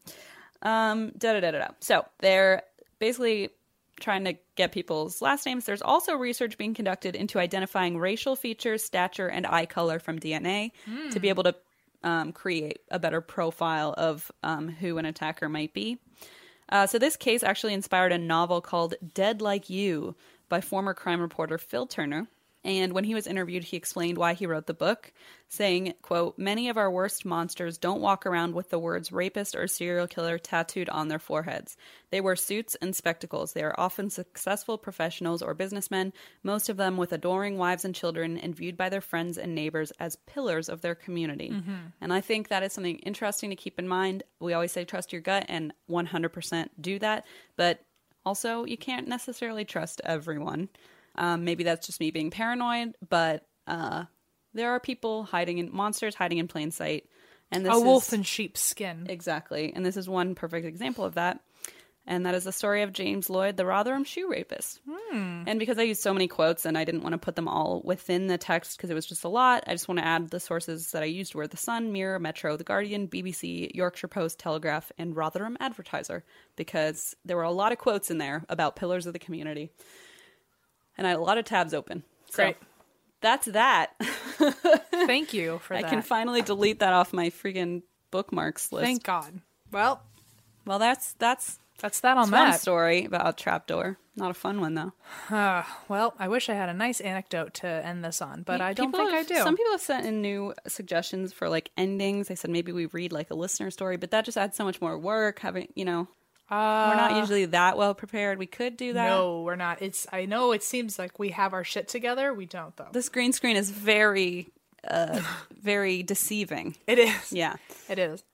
So they're basically trying to get people's last names. There's also research being conducted into identifying racial features, stature, and eye color from DNA to be able to create a better profile of who an attacker might be. So this case actually inspired a novel called Dead Like You by former crime reporter Phil Turner. And when he was interviewed, he explained why he wrote the book, saying, quote, "Many of our worst monsters don't walk around with the words rapist or serial killer tattooed on their foreheads. They wear suits and spectacles. They are often successful professionals or businessmen, most of them with adoring wives and children and viewed by their friends and neighbors as pillars of their community." Mm-hmm. And I think that is something interesting to keep in mind. We always say trust your gut, and 100% do that. But also, you can't necessarily trust everyone. Maybe that's just me being paranoid, but there are people monsters hiding in plain sight. And this wolf in sheep's skin. Exactly. And this is one perfect example of that. And that is the story of James Lloyd, the Rotherham shoe rapist. And because I used so many quotes and I didn't want to put them all within the text because it was just a lot, I just want to add the sources that I used were The Sun, Mirror, Metro, The Guardian, BBC, Yorkshire Post, Telegraph, and Rotherham Advertiser, because there were a lot of quotes in there about pillars of the community. And I had a lot of tabs open. Great. So that's that. Thank you for that. I can finally delete that off my freaking bookmarks list. Thank God. Well, that's that on one that. story about trapdoor. Not a fun one, though. Well, I wish I had a nice anecdote to end this on, but I don't think I do. Some people have sent in new suggestions for like endings. They said maybe we read like a listener story, but that just adds so much more work. We're not usually that well prepared. We could do that. No, we're not. I know it seems like we have our shit together. We don't, though. This green screen is very, very deceiving. It is. Yeah, it is.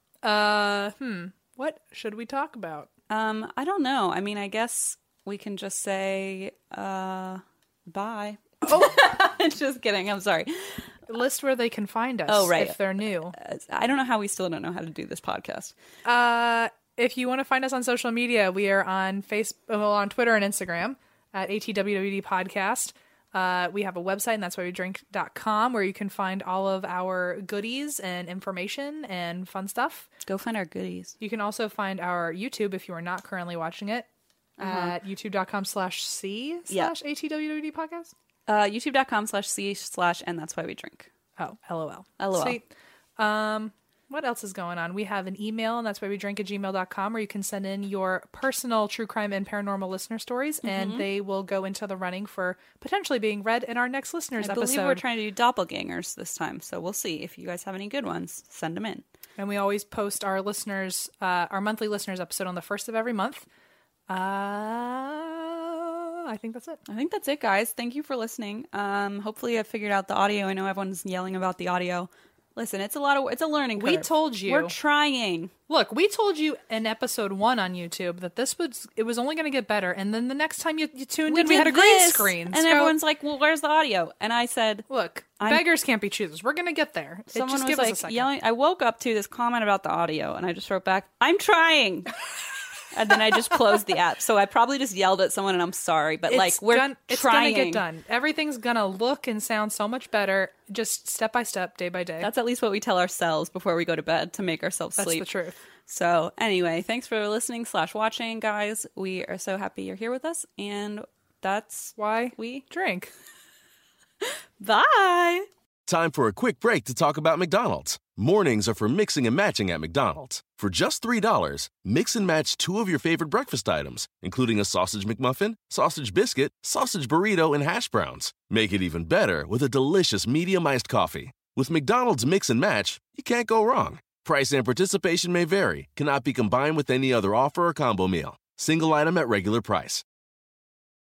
What should we talk about? I don't know. I mean, I guess we can just say bye. Oh, just kidding. I'm sorry. List where they can find us. Oh, right. If they're new. I don't know how we still don't know how to do this podcast. If you want to find us on social media, we are on on Twitter and Instagram at ATWWD Podcast. We have a website, and that's whywedrink.com, where you can find all of our goodies and information and fun stuff. Go find our goodies. You can also find our YouTube if you are not currently watching it at youtube.com/c/ATWWD Podcast. youtube.com/c/and that's why we drink. Oh, LOL. Sweet. What else is going on? We have an email, and that's why we drink at gmail.com, where you can send in your personal true crime and paranormal listener stories, and they will go into the running for potentially being read in our next listeners episode. I believe we're trying to do doppelgangers this time, so we'll see. If you guys have any good ones, send them in. And we always post our listeners, our monthly listeners episode on the 1st of every month. I think that's it. I think that's it, guys. Thank you for listening. Hopefully I figured out the audio. I know everyone's yelling about the audio. Listen, it's a learning curve. We told you. We're trying. Look, we told you in episode 1 on YouTube that it was only going to get better. And then the next time you tuned in, we had a green screen. And everyone's like, well, where's the audio? And I said, look, beggars can't be choosers. We're going to get there. Someone just was like us a second. yelling. I woke up to this comment about the audio, and I just wrote back, I'm trying. And then I just closed the app. So I probably just yelled at someone, and I'm sorry. But we're trying. It's going to get done. Everything's going to look and sound so much better, just step by step, day by day. That's at least what we tell ourselves before we go to bed to make ourselves sleep. That's the truth. So anyway, thanks for listening / watching, guys. We are so happy you're here with us. And that's why we drink. Bye. Time for a quick break to talk about McDonald's. Mornings are for mixing and matching at McDonald's. For just $3, mix and match 2 of your favorite breakfast items, including a sausage McMuffin, sausage biscuit, sausage burrito, and hash browns. Make it even better with a delicious medium iced coffee. With McDonald's Mix and Match, you can't go wrong. Price and participation may vary. Cannot be combined with any other offer or combo meal. Single item at regular price.